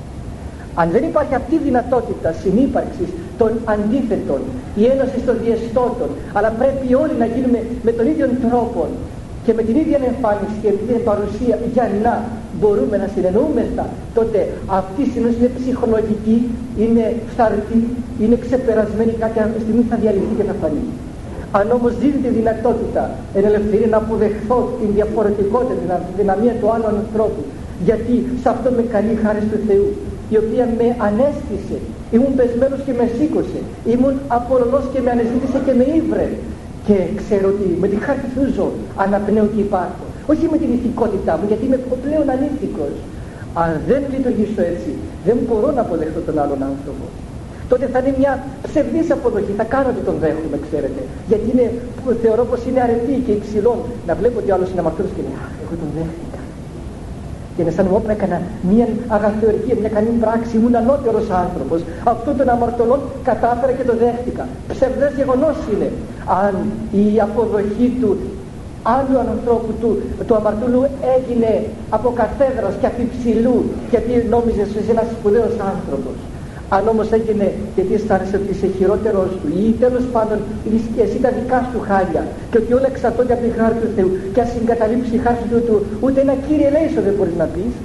Αν δεν υπάρχει αυτή η δυνατότητα συνύπαρξης των αντίθετων, η ένωση των διαιστώτων, αλλά πρέπει όλοι να γίνουμε με τον ίδιο τρόπο και με την ίδια εμφάνιση και την παρουσία για να μπορούμε να συνεννοούμεθα, τότε αυτή η συνεννόηση είναι ψυχολογική, είναι φθαρτή, είναι ξεπερασμένη, κάποια στιγμή θα διαλυθεί και θα φανεί. Αν όμως δίνει τη δυνατότητα εν ελευθερία να αποδεχθώ την διαφορετικότητα, την αδυναμία του άλλου ανθρώπου, γιατί σε αυτό με καλή χάρη του Θεού, η οποία με ανέστησε, ήμουν πεσμένος και με σήκωσε, ήμουν απολωνός και με ανεζήτησε και με ήβρε, και ξέρω ότι με τη χάρη του Θεού ζω, αναπνέω και υπάρχω, όχι με την ηθικότητά μου, γιατί είμαι πλέον ανήθικος. Αν δεν λειτουργήσω έτσι, δεν μπορώ να αποδεχτώ τον άλλον άνθρωπο. Τότε θα είναι μια ψευδής αποδοχή, θα κάνω ότι τον δέχομαι, ξέρετε, γιατί είναι, θεωρώ πως είναι αρετή και υψηλόν να βλέπω ότι ο άλλος είναι αμαρτωλός και λέει, αχ, εγώ τον δέχτηκα. Και να αισθάνομαι όπου έκανα μια αγαθοεργία, μια καλή πράξη, ήμουν ανώτερος άνθρωπος. Αυτόν τον αμαρτωλόν κατάφερα και το δέχτηκα. Ψευδές γεγονός είναι. Αν η αποδοχή του άλλου ανθρώπου του, του αμαρτωλού έγινε από καθέδρας και αφιψηλού, γιατί νόμιζες ότι είσαι ένας σπουδαίος άνθρωπος. Αν όμως έγινε γιατί αισθάνεσαι ότι είσαι χειρότερος του ή τέλος πάντων εσύ τα δικά σου χάλια και ότι όλα εξαρτώνται από τη χάρη του Θεού και ας συγκαταλείψει η χάρη του Θεού ούτε ένα Κύριε ελέησο δεν μπορείς να πεις,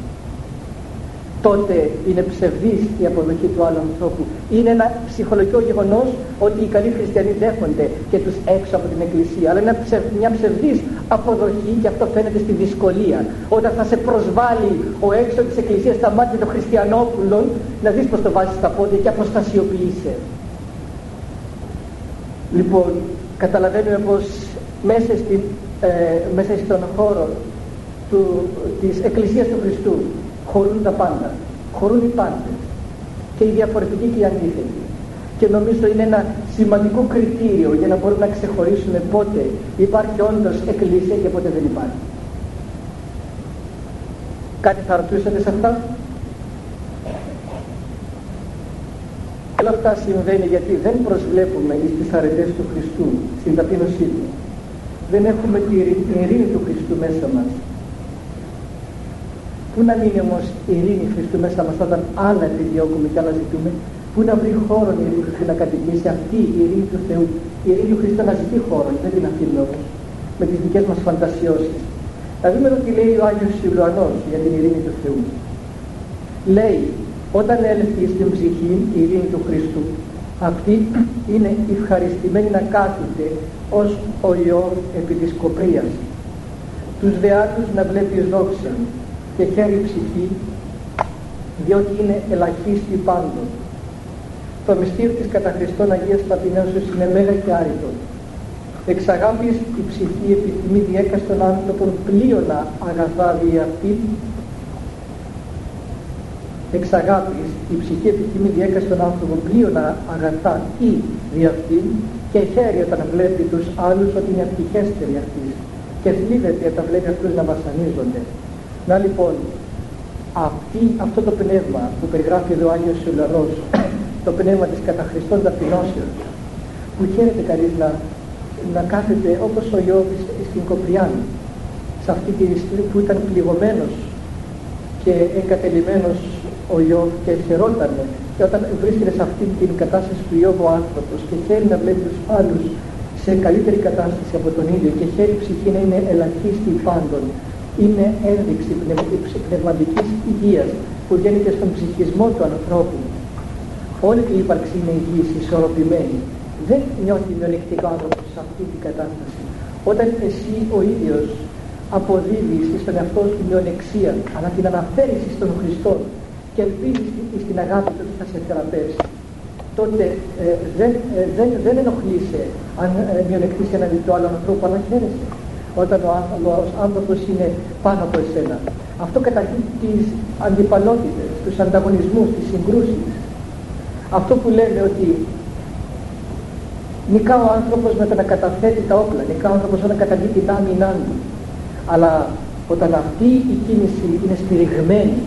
τότε είναι ψευδής η αποδοχή του άλλου ανθρώπου. Είναι ένα ψυχολογικό γεγονός ότι οι καλοί χριστιανοί δέχονται και τους έξω από την Εκκλησία, αλλά είναι μια ψευδής αποδοχή και αυτό φαίνεται στη δυσκολία. Όταν θα σε προσβάλλει ο έξω της Εκκλησίας στα μάτια των χριστιανόπουλων, να δεις πως το βάζεις στα πόδια και αποστασιοποιείσαι. Λοιπόν, καταλαβαίνουμε πως μέσα, στην, ε, μέσα στον χώρο του, της Εκκλησίας του Χριστού χωρούν τα πάντα, χωρούν οι πάντες και οι διαφορετικοί και οι αντίθετοι, και νομίζω είναι ένα σημαντικό κριτήριο για να μπορούμε να ξεχωρίσουμε πότε υπάρχει όντως Εκκλησία και πότε δεν υπάρχει. Κάτι θα ρωτήσετε σε αυτά? Όλα αυτά συμβαίνει γιατί δεν προσβλέπουμε στις αρετές του Χριστού, στην ταπείνωσή του. δεν έχουμε την ειρήνη του Χριστού μέσα μας. Πού να μείνει όμως η ειρήνη Χριστού μέσα μας όταν άλλα επιδιώκουμε και άλλα ζητούμε? Πού να βρει χώρο η ειρήνη του Χριστού να κατοικήσει? Αυτή η ειρήνη του Θεού, η ειρήνη του Χριστού αναζητεί χώρο, δεν την αφήνουμε όμως με τις δικές μας φαντασιώσεις. Να δούμε εδώ τι λέει ο Άγιος Σιλουανός για την ειρήνη του Θεού. Λέει, όταν έλθει στην ψυχή η ειρήνη του Χριστού, αυτή είναι ευχαριστημένη να κάθεται ως ο Ιώβ επί της κοπρίας. Τους δεάτους να βλέπει δόξα και χαίρει η ψυχή, διότι είναι ελαχίστη πάντων. Το μυστήριο της κατά Χριστόν Αγίας Ταπεινώσεως είναι μέγα και άρρητο. Εξ αγάπης η ψυχή επιθυμεί διέκα στον άνθρωπον πλείονα αγαθά δι' αυτή. Εξ αγάπης η ψυχή επιθυμεί διέκα στον άνθρωπο πλείονα αγαθά ή δι' αυτή, και χαίρει όταν βλέπει τους άλλους ότι είναι ευτυχέστεροι αυτής, και θλίβεται όταν βλέπει αυτούς να βασανίζονται. Να λοιπόν, αυτή, αυτό το πνεύμα που περιγράφει εδώ ο Άγιος Σιλουανός, το πνεύμα της κατά Χριστόν ταπεινώσεως, που χαίρεται κανείς να, να κάθεται όπως ο Ιώβ στην Κοπριάνη, σε αυτή τη στιγμή που ήταν πληγωμένος και εγκατελειμμένος ο Ιώβ και χαιρόταν, και όταν βρίσκεται σε αυτή την κατάσταση του Ιώβ ο άνθρωπος και θέλει να βλέπει τους άλλους σε καλύτερη κατάσταση από τον ίδιο και χαίρει η ψυχή να είναι ελαχίστη πάντων, είναι ένδειξη πνευματικής υγείας που βγαίνει και στον ψυχισμό του ανθρώπου. Όλη την ύπαρξη είναι υγιής, ισορροπημένη. Δεν νιώθει μειονεκτικό άνθρωπος σε αυτή την κατάσταση. Όταν εσύ ο ίδιος αποδίδεις στον εαυτό σου μειονεξία, αλλά την αναφέρεις στον Χριστό και ελπίζεις στην αγάπη του ότι θα σε θεραπεύσει, τότε ε, δεν, ε, δεν, δεν ενοχλείσαι αν ε, μειονεκτείς έναντι του άλλου ανθρώπου, αλλά χαίρεσαι όταν ο, ο άνθρωπος είναι πάνω από εσένα. Αυτό καταγγείλει τις αντιπαλότητες, τους ανταγωνισμούς, τις συγκρούσεις. Αυτό που λέμε ότι νικά ο άνθρωπος με το να καταθέτει τα όπλα, νικά ο άνθρωπος όταν καταγγεί την άμυνά του. Αλλά όταν αυτή η κίνηση είναι στηριγμένη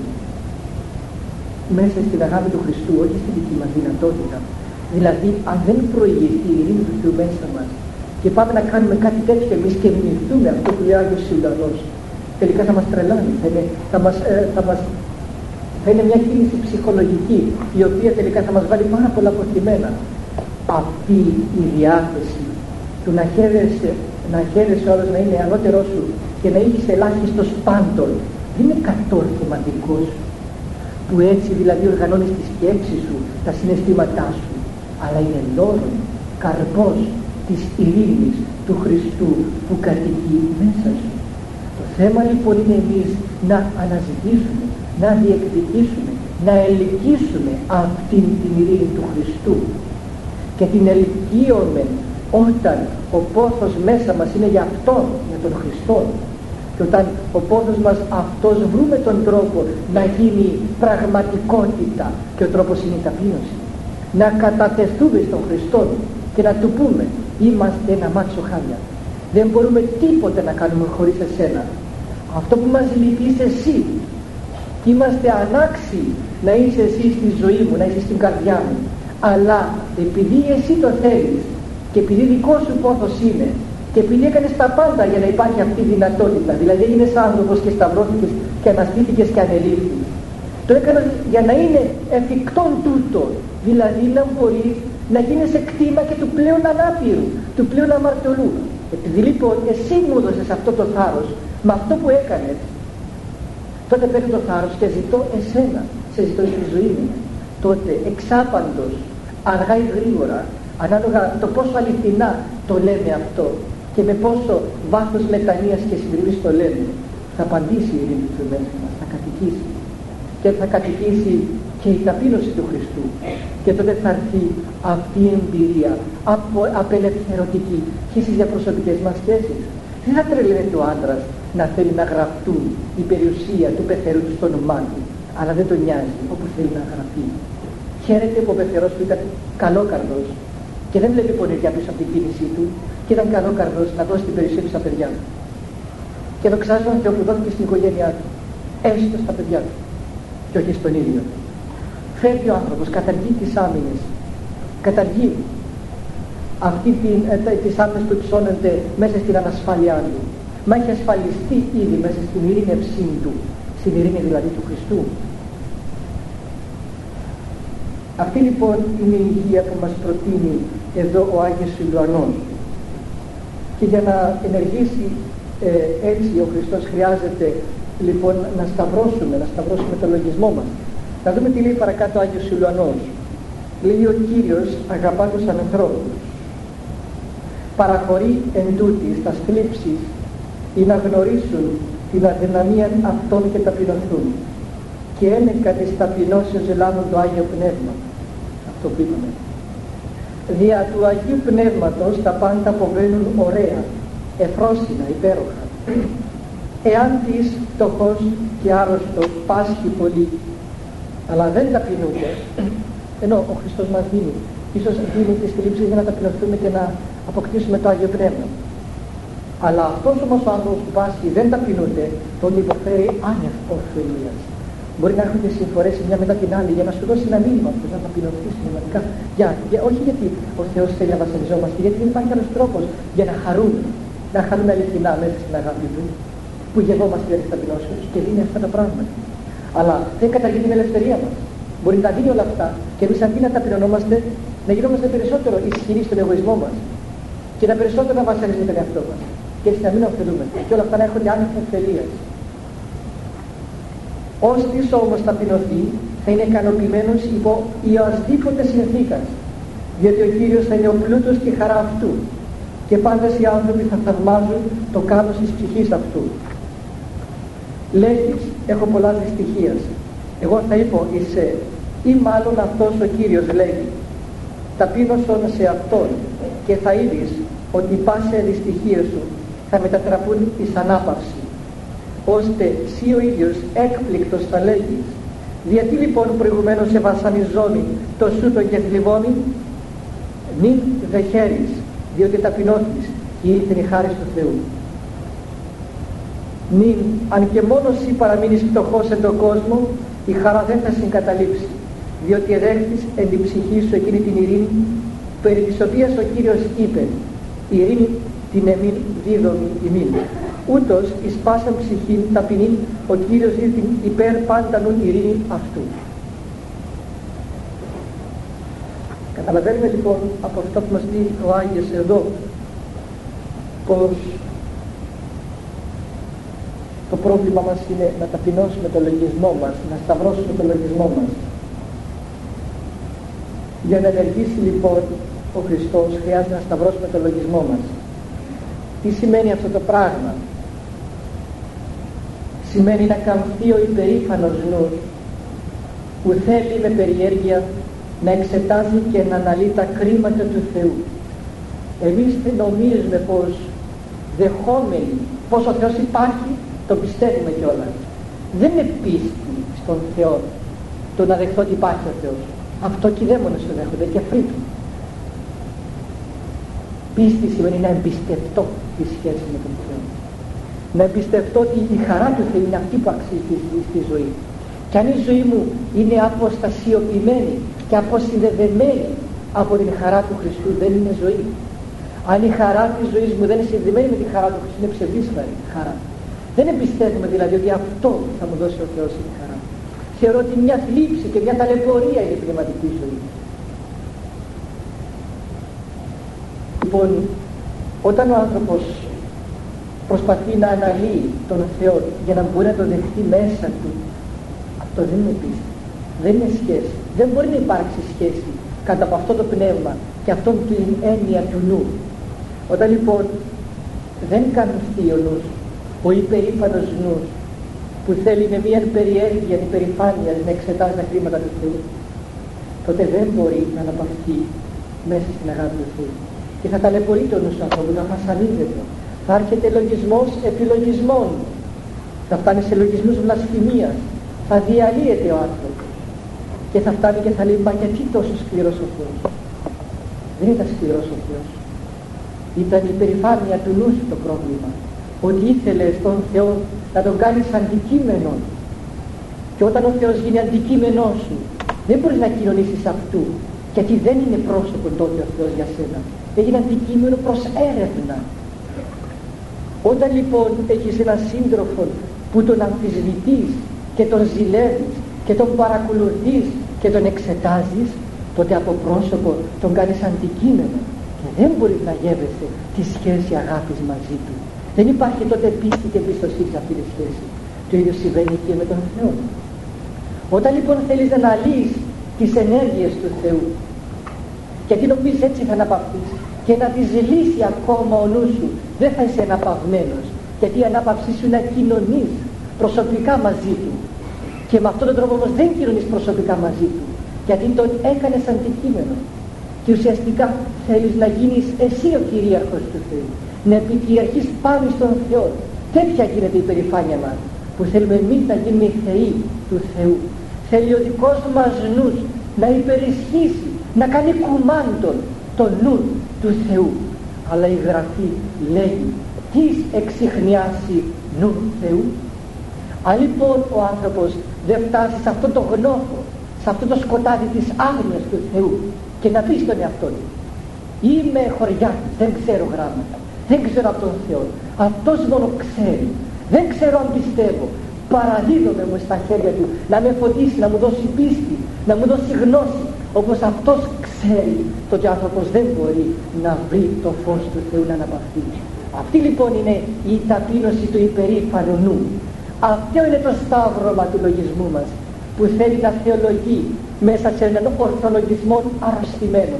μέσα στην αγάπη του Χριστού, όχι στην δική μας δυνατότητα, δηλαδή αν δεν προηγηθεί η ειρήνη του Θεού μέσα μας και πάμε να κάνουμε κάτι τέτοιο εμείς και μιμηθούμε αυτό που λέει ο Άγιος Σιλουανός, τελικά θα μας τρελάνει, θα είναι, θα μας, ε, θα μας, θα είναι μια κίνηση ψυχολογική η οποία τελικά θα μας βάλει πάρα πολλά αποθυμένα. Αυτή η διάθεση του να χαίρεσαι, να χαίρεσαι όλος να είναι ανώτερός σου και να έχεις ελάχιστος πάντων, δεν είναι κατόρθωματικός, που έτσι δηλαδή οργανώνεις τη σκέψη σου, τα συναισθήματά σου, αλλά είναι λόγος, καρπός της ειρήνης του Χριστού που κατοικεί μέσα σου. Το θέμα λοιπόν είναι εμείς να αναζητήσουμε, να διεκδικήσουμε, να ελκύσουμε αυτήν την ειρήνη του Χριστού, και την ελκύουμε όταν ο πόθος μέσα μας είναι για Αυτόν, για τον Χριστό, και όταν ο πόθος μας αυτός βρούμε τον τρόπο να γίνει πραγματικότητα, και ο τρόπος είναι η ταπείνωση, να κατατεθούμε στον Χριστό και να του πούμε, είμαστε ένα μάτσο χάλια, δεν μπορούμε τίποτε να κάνουμε χωρίς εσένα, αυτό που μας λείπει είσαι εσύ, και είμαστε ανάξιοι να είσαι εσύ στη ζωή μου, να είσαι στην καρδιά μου, αλλά επειδή εσύ το θέλεις και επειδή δικό σου πόθος είναι και επειδή έκανες τα πάντα για να υπάρχει αυτή η δυνατότητα, δηλαδή έγινες άνθρωπος και σταυρώθηκες και αναστήθηκες και ανελήφθηκες, το έκανες για να είναι εφικτόν τούτο, δηλαδή να μπορείς να γίνεις εκτίμα και του πλέον ανάπηρου, του πλέον αμαρτωλού. Επειδή λοιπόν εσύ μου έδωσες αυτό το θάρρος με αυτό που έκανες, τότε παίρνω το θάρρος και ζητώ εσένα, σε ζητώ στη ζωή μου. Τότε εξάπαντος, αργά ή γρήγορα, ανάλογα το πόσο αληθινά το λέμε αυτό και με πόσο βάθος μετανοίας και συντριβής το λέμε, θα απαντήσει η ειρήνη του μέσα μας, θα κατοικήσει, και θα κατοικήσει και η ταπείνωση του Χριστού, και τότε θα έρθει αυτή η εμπειρία απο, απελευθερωτική και στις διαπροσωπικές μας σχέσεις. Δεν θα τρελαίνεται ο άντρας να θέλει να γραφτούν η περιουσία του πεθερού του στο όνομά του, αλλά δεν τον νοιάζει όπου θέλει να γραφτεί. Χαίρεται που ο πεθερός του ήταν καλόκαρδος και δεν βλέπει πονηριά πίσω από την κίνησή του, και ήταν καλόκαρδος να δώσει την περιουσία του στα παιδιά του. Και δοξάζει τον Θεό που δόθηκε στην οικογένειά του, έστω στα παιδιά του, και όχι στον ίδιο. Φεύγει ο άνθρωπος, καταργεί τις άμυνες, καταργεί αυτή την, ε, τις άμυνες που υψώνονται μέσα στην ανασφάλειά του. Μα έχει ασφαλιστεί ήδη μέσα στην ειρήνευσή του, στην ειρήνη δηλαδή του Χριστού. Αυτή λοιπόν είναι η υγεία που μας προτείνει εδώ ο Άγιος Ιλουανός. Και για να ενεργήσει ε, έτσι ο Χριστός χρειάζεται λοιπόν να σταυρώσουμε, να σταυρώσουμε το λογισμό μας. Να δούμε τι λέει παρακάτω ο Άγιος Ιλουανός. Λέει ο Κύριος αγαπά τους ανθρώπους. Παραχωρεί εν τούτης τα θλίψεις ή να γνωρίσουν την αδυναμία αυτών και ταπεινωθούν. Και ένεκα της ταπεινώσεως ελάμβουν το Άγιο Πνεύμα. Αυτό που είπαμε. Δια του Αγίου Πνεύματος τα πάντα αποβαίνουν ωραία, εφρόσινα, υπέροχα. Εάν της φτωχός και άρρωστος πάσχει πολύ, αλλά δεν ταπεινούνται, ενώ ο Χριστός μας δίνει, ίσως δίνει τις θλίψεις για να ταπεινωθούμε και να αποκτήσουμε το Άγιο Πνεύμα. Αλλά αυτός όμως ο άνθρωπος που πάσχει δεν ταπεινούνται, τον υποφέρει άνευ ωφελίας. Μπορεί να έρχονται συμφορές η μια μετά την άλλη για να σου δώσει ένα μήνυμα που να ταπεινωθεί σημαντικά. Για, για, όχι γιατί ο Θεός θέλει να βασανιζόμαστε, γιατί δεν υπάρχει άλλος τρόπος για να χαρούμε. Να χαρούμε αληθινά μέσα στην αγάπη του, που γευόμαστε για τις ταπεινώσεις και δίνει αυτά τα πράγματα. Αλλά δεν καταργεί την ελευθερία μας. Μπορεί να δίνει όλα αυτά και εμείς αντί να ταπεινωνόμαστε, να γινόμαστε περισσότερο ισχυροί στον εγωισμό μας και να περισσότερο να βασανίζουμε τον εαυτό μας. Και έτσι να μην ωφελούμε. Και όλα αυτά να έρχονται άνευ ωφελίας. Όστις όμως ταπεινωθεί θα είναι ικανοποιημένος υπό ιασδήποτε συνθήκας, διότι ο Κύριος θα είναι ο πλούτος και η χαρά αυτού και πάντας οι άνθρωποι θα θαυμάζουν το κάλος της ψυχής αυτού. Λέγεις, έχω πολλά δυστυχίας. Εγώ θα είπω είσαι, ή μάλλον αυτός ο Κύριος λέγει, ταπείνωσον σε Αυτόν και θα είδεις ότι οι πάσες δυστυχίες σου θα μετατραπούν εις ανάπαυση, ώστε σύ ο ίδιος έκπληκτος θα λέγεις, γιατί λοιπόν προηγουμένως σε βασανιζόμη το σούτο και θλιβόμη, νυν δε χαίρεις, διότι ταπεινώθης και ήλθεν η χάρις του Θεού. Νυν, αν και μόνος εσύ παραμείνεις φτωχός εν τον κόσμο, η χαρά δεν θα συγκαταλείψει, διότι εδέχθης εν την ψυχή σου εκείνη την ειρήνη, περί της οποίας ο Κύριος είπε, η ειρήνη την εμήν δίδομη ημίν. Ούτως εις πάσαν ψυχήν ταπεινήν ο Κύριος δίδει την υπέρ πάντα νουν ειρήνη αυτού. Καταλαβαίνουμε λοιπόν από αυτό που μας πει ο Άγιος εδώ πως το πρόβλημα μας είναι να ταπεινώσουμε το λογισμό μας, να σταυρώσουμε το λογισμό μας. Για να ενεργήσει λοιπόν ο Χριστός χρειάζεται να σταυρώσουμε το λογισμό μας. Τι σημαίνει αυτό το πράγμα? Σημαίνει να καμφθεί ο υπερήφανος νους που θέλει με περιέργεια να εξετάζει και να αναλύει τα κρίματα του Θεού. Εμείς νομίζουμε πως δεχόμενοι πως ο Θεός υπάρχει, το πιστεύουμε κιόλας. Δεν είναι πίστη στον Θεό το να δεχθώ ότι υπάρχει ο Θεός. Αυτό και οι δαίμονες το δέχονται και αυτοί του. Πίστη σημαίνει να εμπιστευτώ τη σχέση με τον Θεό. Να εμπιστευτώ ότι η χαρά του Θεού είναι αυτή που αξίζει στη ζωή. Και αν η ζωή μου είναι αποστασιοποιημένη και αποσυνδεδεμένη από την χαρά του Χριστού, δεν είναι ζωή. Αν η χαρά της ζωής μου δεν είναι συνδεδεμένη με τη χαρά του Χριστού, είναι ψευδής χαρά. Δεν εμπιστεύουμε δηλαδή ότι αυτό θα μου δώσει ο Θεός η χαρά. Θεωρώ ότι μια θλίψη και μια ταλαιπωρία είναι η πνευματική ζωή. Λοιπόν, όταν ο άνθρωπος προσπαθεί να αναλύει τον Θεό για να μπορεί να τον δεχτεί μέσα του, αυτό δεν είναι πίστη, δεν είναι σχέση. Δεν μπορεί να υπάρξει σχέση κατά από αυτό το πνεύμα και αυτόν την έννοια του νου. Όταν λοιπόν δεν καμφθεί ο νους, ο υπερήφανος νους που θέλει με μια περιέργεια, υπερηφάνεια να εξετάζει τα χρήματα του Θεού, τότε δεν μπορεί να αναπαυθεί μέσα στην αγάπη του Θεού. Και θα ταλαιπωρεί τον νους ανθρώπου, να βασανίζεται. Θα έρχεται λογισμός επί λογισμών. Θα φτάνει σε λογισμούς βλασφημίας. Θα διαλύεται ο άνθρωπος. Και θα φτάνει και θα λέει, μα γιατί τόσο σκληρός ο Θεός? Δεν ήταν σκληρός ο Θεός. Ήταν η υπερηφάνεια του νου το πρόβλημα. Ότι ήθελε στον Θεό να τον κάνεις αντικείμενο. Και όταν ο Θεός γίνει αντικείμενό σου, δεν μπορείς να κοινωνήσεις αυτού. Γιατί δεν είναι πρόσωπο τότε ο Θεός για σένα. έγινε αντικείμενο προς έρευνα. Όταν λοιπόν έχεις έναν σύντροφο που τον αμφισβητείς και τον ζηλεύεις και τον παρακολουθείς και τον εξετάζεις, τότε από πρόσωπο τον κάνεις αντικείμενο και δεν μπορείς να γεύεσαι τη σχέση αγάπης μαζί του. Δεν υπάρχει τότε πίστη και εμπιστοσύνη σε αυτή τη σχέση. Το ίδιο συμβαίνει και με τον Θεό. Όταν λοιπόν θέλεις να αναλύεις τις ενέργειες του Θεού, γιατί νομίζεις έτσι θα αναπαυθείς, και να τις λύσει ακόμα ο νους σου, δεν θα είσαι αναπαυμένος, γιατί η ανάπαυσή σου είναι να κοινωνείς προσωπικά μαζί του. Και με αυτόν τον τρόπο όμως δεν κοινωνείς προσωπικά μαζί του, γιατί τον έκανες αντικείμενο. Και ουσιαστικά θέλεις να γίνεις εσύ ο κυρίαρχος του Θεού, να επικυριαρχείς πάνω στον Θεό. Τέτοια γίνεται η περηφάνεια μας, που θέλουμε εμείς να γίνουμε οι θεοί του Θεού. Θέλει ο δικός μας νους να υπερισχύσει, να κάνει κουμάντον το νου του Θεού. Αλλά η Γραφή λέγει τις εξιχνιάσει νου Θεού. Αν λοιπόν ο άνθρωπος δεν φτάσει σε αυτό το γνώθο, σε αυτό το σκοτάδι της άγνοιας του Θεού και να πει στον εαυτό του, είμαι χωριά, δεν ξέρω γράμματα, δεν ξέρω από τον Θεό, αυτός μόνο ξέρει, δεν ξέρω αν πιστεύω, παραδίδομαι μου στα χέρια του να με φωτίσει, να μου δώσει πίστη, να μου δώσει γνώση όπως αυτός ξέρει, τότε ο άνθρωπος δεν μπορεί να βρει το φως του Θεού να αναπαυθεί. Αυτή λοιπόν είναι η ταπείνωση του υπερήφανου νου. Αυτό είναι το σταύρωμα του λογισμού μας, που θέλει να θεολογεί μέσα σε έναν ορθολογισμό αρρωστημένο.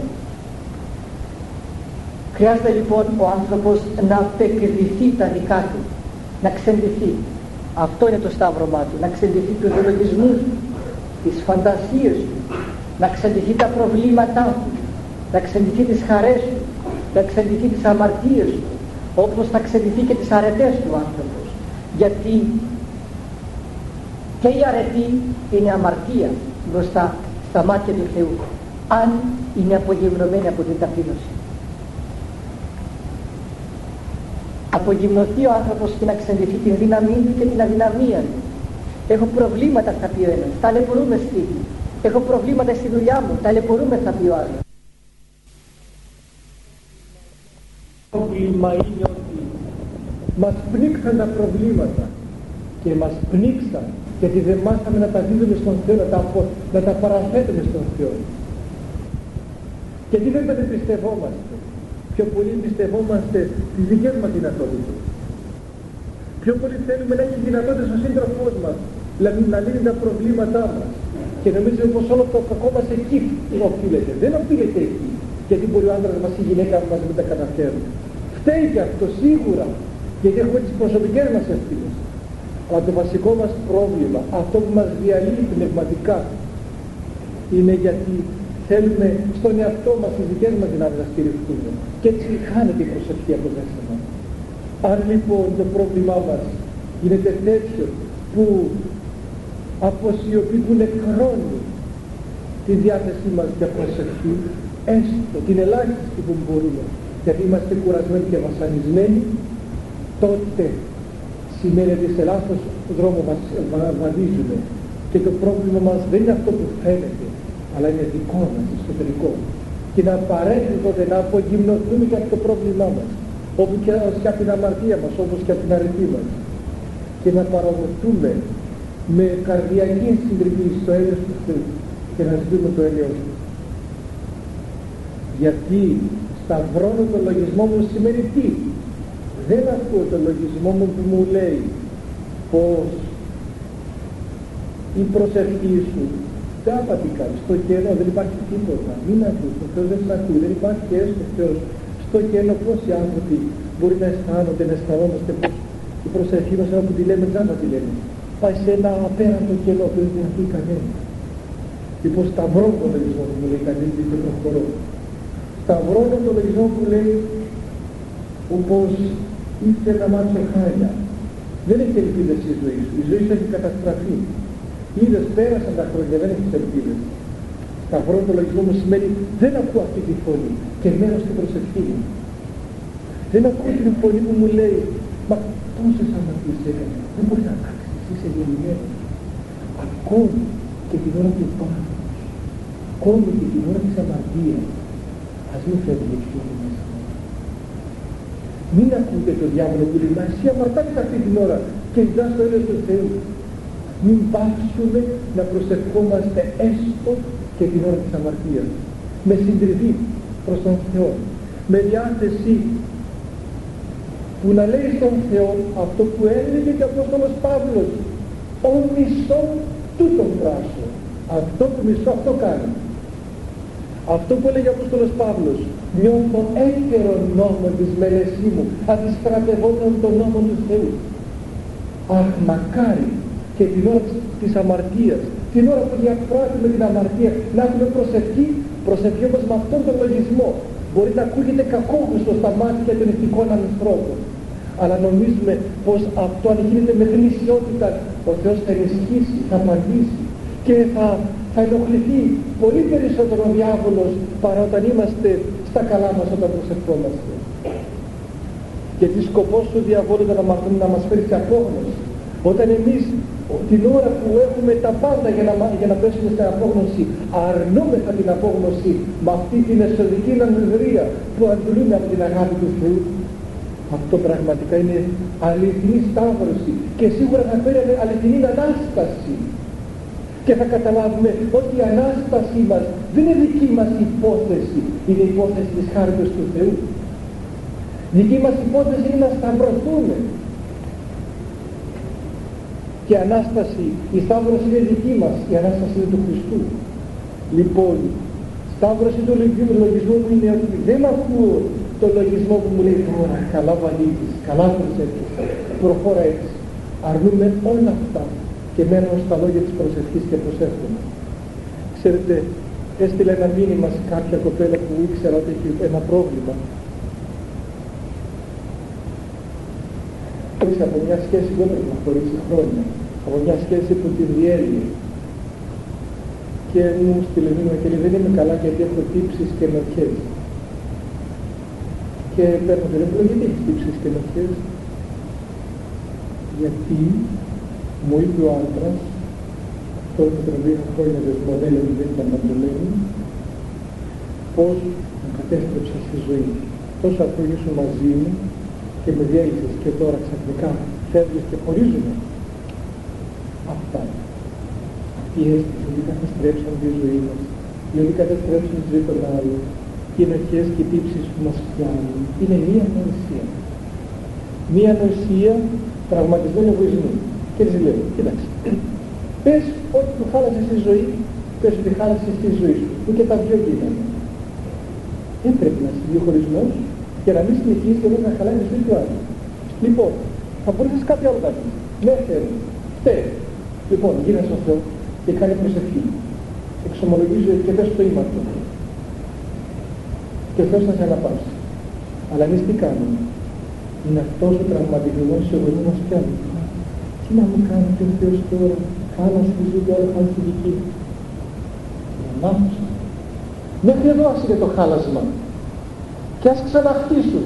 Χρειάζεται λοιπόν ο άνθρωπος να απεκδηθεί τα δικά του, να ξεντηθεί. Αυτό είναι το σταύρωμά του, να ξεντηθεί τους λογισμούς, τις φαντασίες του, να ξεντηθεί τα προβλήματά του, να ξεντηθεί τις χαρές του, να ξεντηθεί τις αμαρτίες του, όπως θα ξεντηθεί και τις αρετές του άνθρωπος. Γιατί και η αρετή είναι αμαρτία μπροστά στα μάτια του Θεού, αν είναι απογυμνωμένη από την ταπείνωση. Απογυμνωθεί ο άνθρωπος και να ξεντηθεί την δύναμή του και την αδυναμία του. Έχω προβλήματα, θα πει ο ένας, ταλαιπωρούμε σπίτι. Έχω προβλήματα στη δουλειά μου, ταλαιπωρούμε, θα πει ο άλλος. Το πρόβλημα είναι ότι μας πνίξαν τα προβλήματα και μας πνίξαν γιατί δεν μάθαμε να τα δίδουμε στον Θεό, να τα, να τα παραθέτουμε στον Θεό. Γιατί δεν πιστευόμαστε. Πιο πολύ πιστευόμαστε τις δικές μας δυνατότητες. Πιο πολύ θέλουμε να έχει δυνατότητες ο σύντροφός μας, δηλαδή να λύνει τα προβλήματά μας. Και νομίζουμε πως όλο το κακό μας εκεί οφείλεται. Δεν οφείλεται εκεί. Γιατί μπορεί ο άντρας μας ή η γυναίκα μας να μην τα καταφέρουν. Φταίει και αυτό σίγουρα, γιατί έχουμε τις προσωπικές μας ευθύνες. Αλλά το βασικό μας πρόβλημα, αυτό που μας διαλύει πνευματικά, είναι γιατί θέλουμε στον εαυτό μας τις δικές μας δυνάμεις να στηριχτούμε. Και έτσι χάνεται η προσευχή από μέσα μας. Αν λοιπόν το πρόβλημά μας γίνεται τέτοιο που αποσιωπεί, που νεκρώνει τη διάθεσή μας για προσευχή, έστω την ελάχιστη που μπορούμε, γιατί είμαστε κουρασμένοι και βασανισμένοι, τότε σημαίνει ότι σε λάθος δρόμο μας βαδίζουμε και το πρόβλημα μας δεν είναι αυτό που φαίνεται, αλλά είναι δικό μας, εσωτερικό. Και είναι απαραίτητο τότε να απογυμνωθούμε και από το πρόβλημά μας, όπως και από την αμαρτία μας, όπως και από την αρετή μας, και να παραδοθούμε με καρδιακή συντριβή στο έλεος του Θεού και να ζητούμε το έλεος του. Γιατί σταυρώνω το λογισμό μου σημαίνει τι? Δεν ακούω το λογισμό μου που μου λέει πως η προσευχή σου τάπατικα στο κενό, δεν υπάρχει τίποτα, μην ακούς, ο Θεός δεν σε ακούει, δεν υπάρχει και έστω Θεός. Στο κενό πόσοι άνθρωποι μπορεί να αισθάνονται, να αισθανόμαστε πως η προσευχή μας ενώ που τη λέμε, δεν θα τη λέμε, πάει σε ένα απέραντο κενό που δεν ακούει κανένα. Λοιπόν, σταυρώνω το λογισμό που μου λέει κανείς και προχωρώ. Σταυρώνω το λογισμό που λέει όπως ήθελε να μάθω χάρια. Δεν έχει ελπίδες η ζωή σου, η ζωή σου έχει καταστραφεί. Είδες, πέρασαν τα χρόνια, δεν έχεις ελπίδες. Σταυρώνω το λογισμό μου σημαίνει δεν ακούω αυτή τη φωνή και μένω στην προσευχή μου. Δεν ακούω την φωνή που μου λέει μα τόσες αμαρτίες έκανες, δεν μπορεί να αλλάξεις, είσαι γεννημένος. Ακόμη και την ώρα του πάθους, ακόμη και την ώρα της αμαρτίας, Ας μην φεύγει η σιωπή μέσα. Μην ακούτε το διάβολο που λέει, μα εσύ αμαρτάνεις αυτή την ώρα και ζητάς το έλεος του Θεού. Μην πάψουμε να προσευχόμαστε έστω και την ώρα της αμαρτίας. Με συντριβή προς τον Θεό. Με διάθεση που να λέει στον Θεό αυτό που έλεγε και ο Απόστολος Παύλος. Ο μισό τούτον πράσω. Αυτό που μισώ αυτό κάνω. Αυτό που έλεγε ο Απόστολος Παύλος. Νιώθω έτερον νόμο της μέλεσή μου, αντιστρατευόταν τον νόμο του Θεού. Αχ, μακάρι και την ώρα της αμαρτίας, την ώρα που διαπράττουμε την αμαρτία, να έχουμε προσευχή, προσευχή όμως με αυτόν τον λογισμό. Μπορεί να ακούγεται κακόγουστο στα μάτια των ηθικών ανθρώπων, αλλά νομίζουμε πως αυτό αν γίνεται με γνησιότητα, ο Θεός θα ενισχύσει, θα απαντήσει και θα, θα ενοχληθεί πολύ περισσότερο ο διάβολος παρά όταν είμαστε στα καλά μας, όταν προσευχόμαστε. Γιατί σκοπός του διαβόλου ήταν να, να μας φέρει σε απόγνωση. Όταν εμείς την ώρα που έχουμε τα πάντα για να, για να πέσουμε στην απόγνωση, αρνούμεθα την απόγνωση με αυτή την εσωδική λανδρία που αντλούμε από την αγάπη του Θεού, αυτό πραγματικά είναι αληθινή σταύρωση και σίγουρα θα φέρει αληθινή Ανάσταση. Και θα καταλάβουμε ότι η Ανάστασή μας δεν είναι δική μας υπόθεση, είναι υπόθεση της χάριτος του Θεού. Δική μας υπόθεση είναι να σταυρωθούμε. Και η Ανάσταση, η σταύρωση είναι δική μας, η Ανάσταση είναι του Χριστού. Λοιπόν, σταύρωση του λογισμού μου είναι ότι δεν ακούω το λογισμό που μου λέει τώρα, καλά βαλίζεις, καλά προσέχεις, προχώρα έτσι. Αρνούμε όλα αυτά και μένω στα λόγια της προσευχής και προσεύχομαι. Ξέρετε, έστειλε ένα μήνυμα σε κάποια κοπέλα που ήξερα ότι έχει ένα πρόβλημα. Από μια σχέση που έπρεπε να χωρίσει χρόνια, από μια σχέση που την διέλυε. Και μου στείλε μήνυμα και λέει, δεν είμαι καλά γιατί έχω τύψεις και ενοχές. Και παίρνω τηλέφωνο, γιατί έχεις τύψεις και ενοχές? Γιατί μου είπε ο άντρας, αυτό με τον οποίο είχα χρόνια δεσμοδέλη ότι δεν ήταν παντρεμένη, πως μου κατέστρεψε στη ζωή. Τόσα χρόνια ήσουν μαζί μου και με διέλυσες και τώρα ξαφνικά φεύγεις και χωρίζουμε. Αυτά. Αυτή η αίσθηση ότι καταστρέψαν τη ζωή μας, διότι καταστρέψαν τη ζωή των άλλων, και οι ενοχές και οι τύψεις που μας πιάνουν, είναι μία νοησία. Μία νοησία τραυματισμένου εγωισμού. Και έτσι λέω, κοίταξε, πες ότι του χάλασες τη ζωή, πες ότι χάλασες τη ζωή σου, που και τα δυο γίνανε. Δεν πρέπει να συμβεί ο χωρισμός για να μην συνεχίσει και να χαλάει τη ζωή του άλλου. Λοιπόν, θα μπορούσες κάτι άλλο να πεις. Ναι, θέλω. Φταίει. Λοιπόν, γίνε στον Θεό και κάνει προσευχή. Εξομολογίζει και πες το ήμαρτο. Και ο Θεός θα σε αναπαύσει. Αλλά εμείς τι κάνουμε? Είναι αυτός ο τραυματισμός σε εγωισμό μας πιάνει. Τι να μου κάνει και ο Θεός τώρα? Χάλασε τη ζωή του άλλου, χάλασε τη δική μου. Να μάθουσα. Μέχρι εδώ άσκεται το χάλασμα. Και ας ξαναχτίσουν.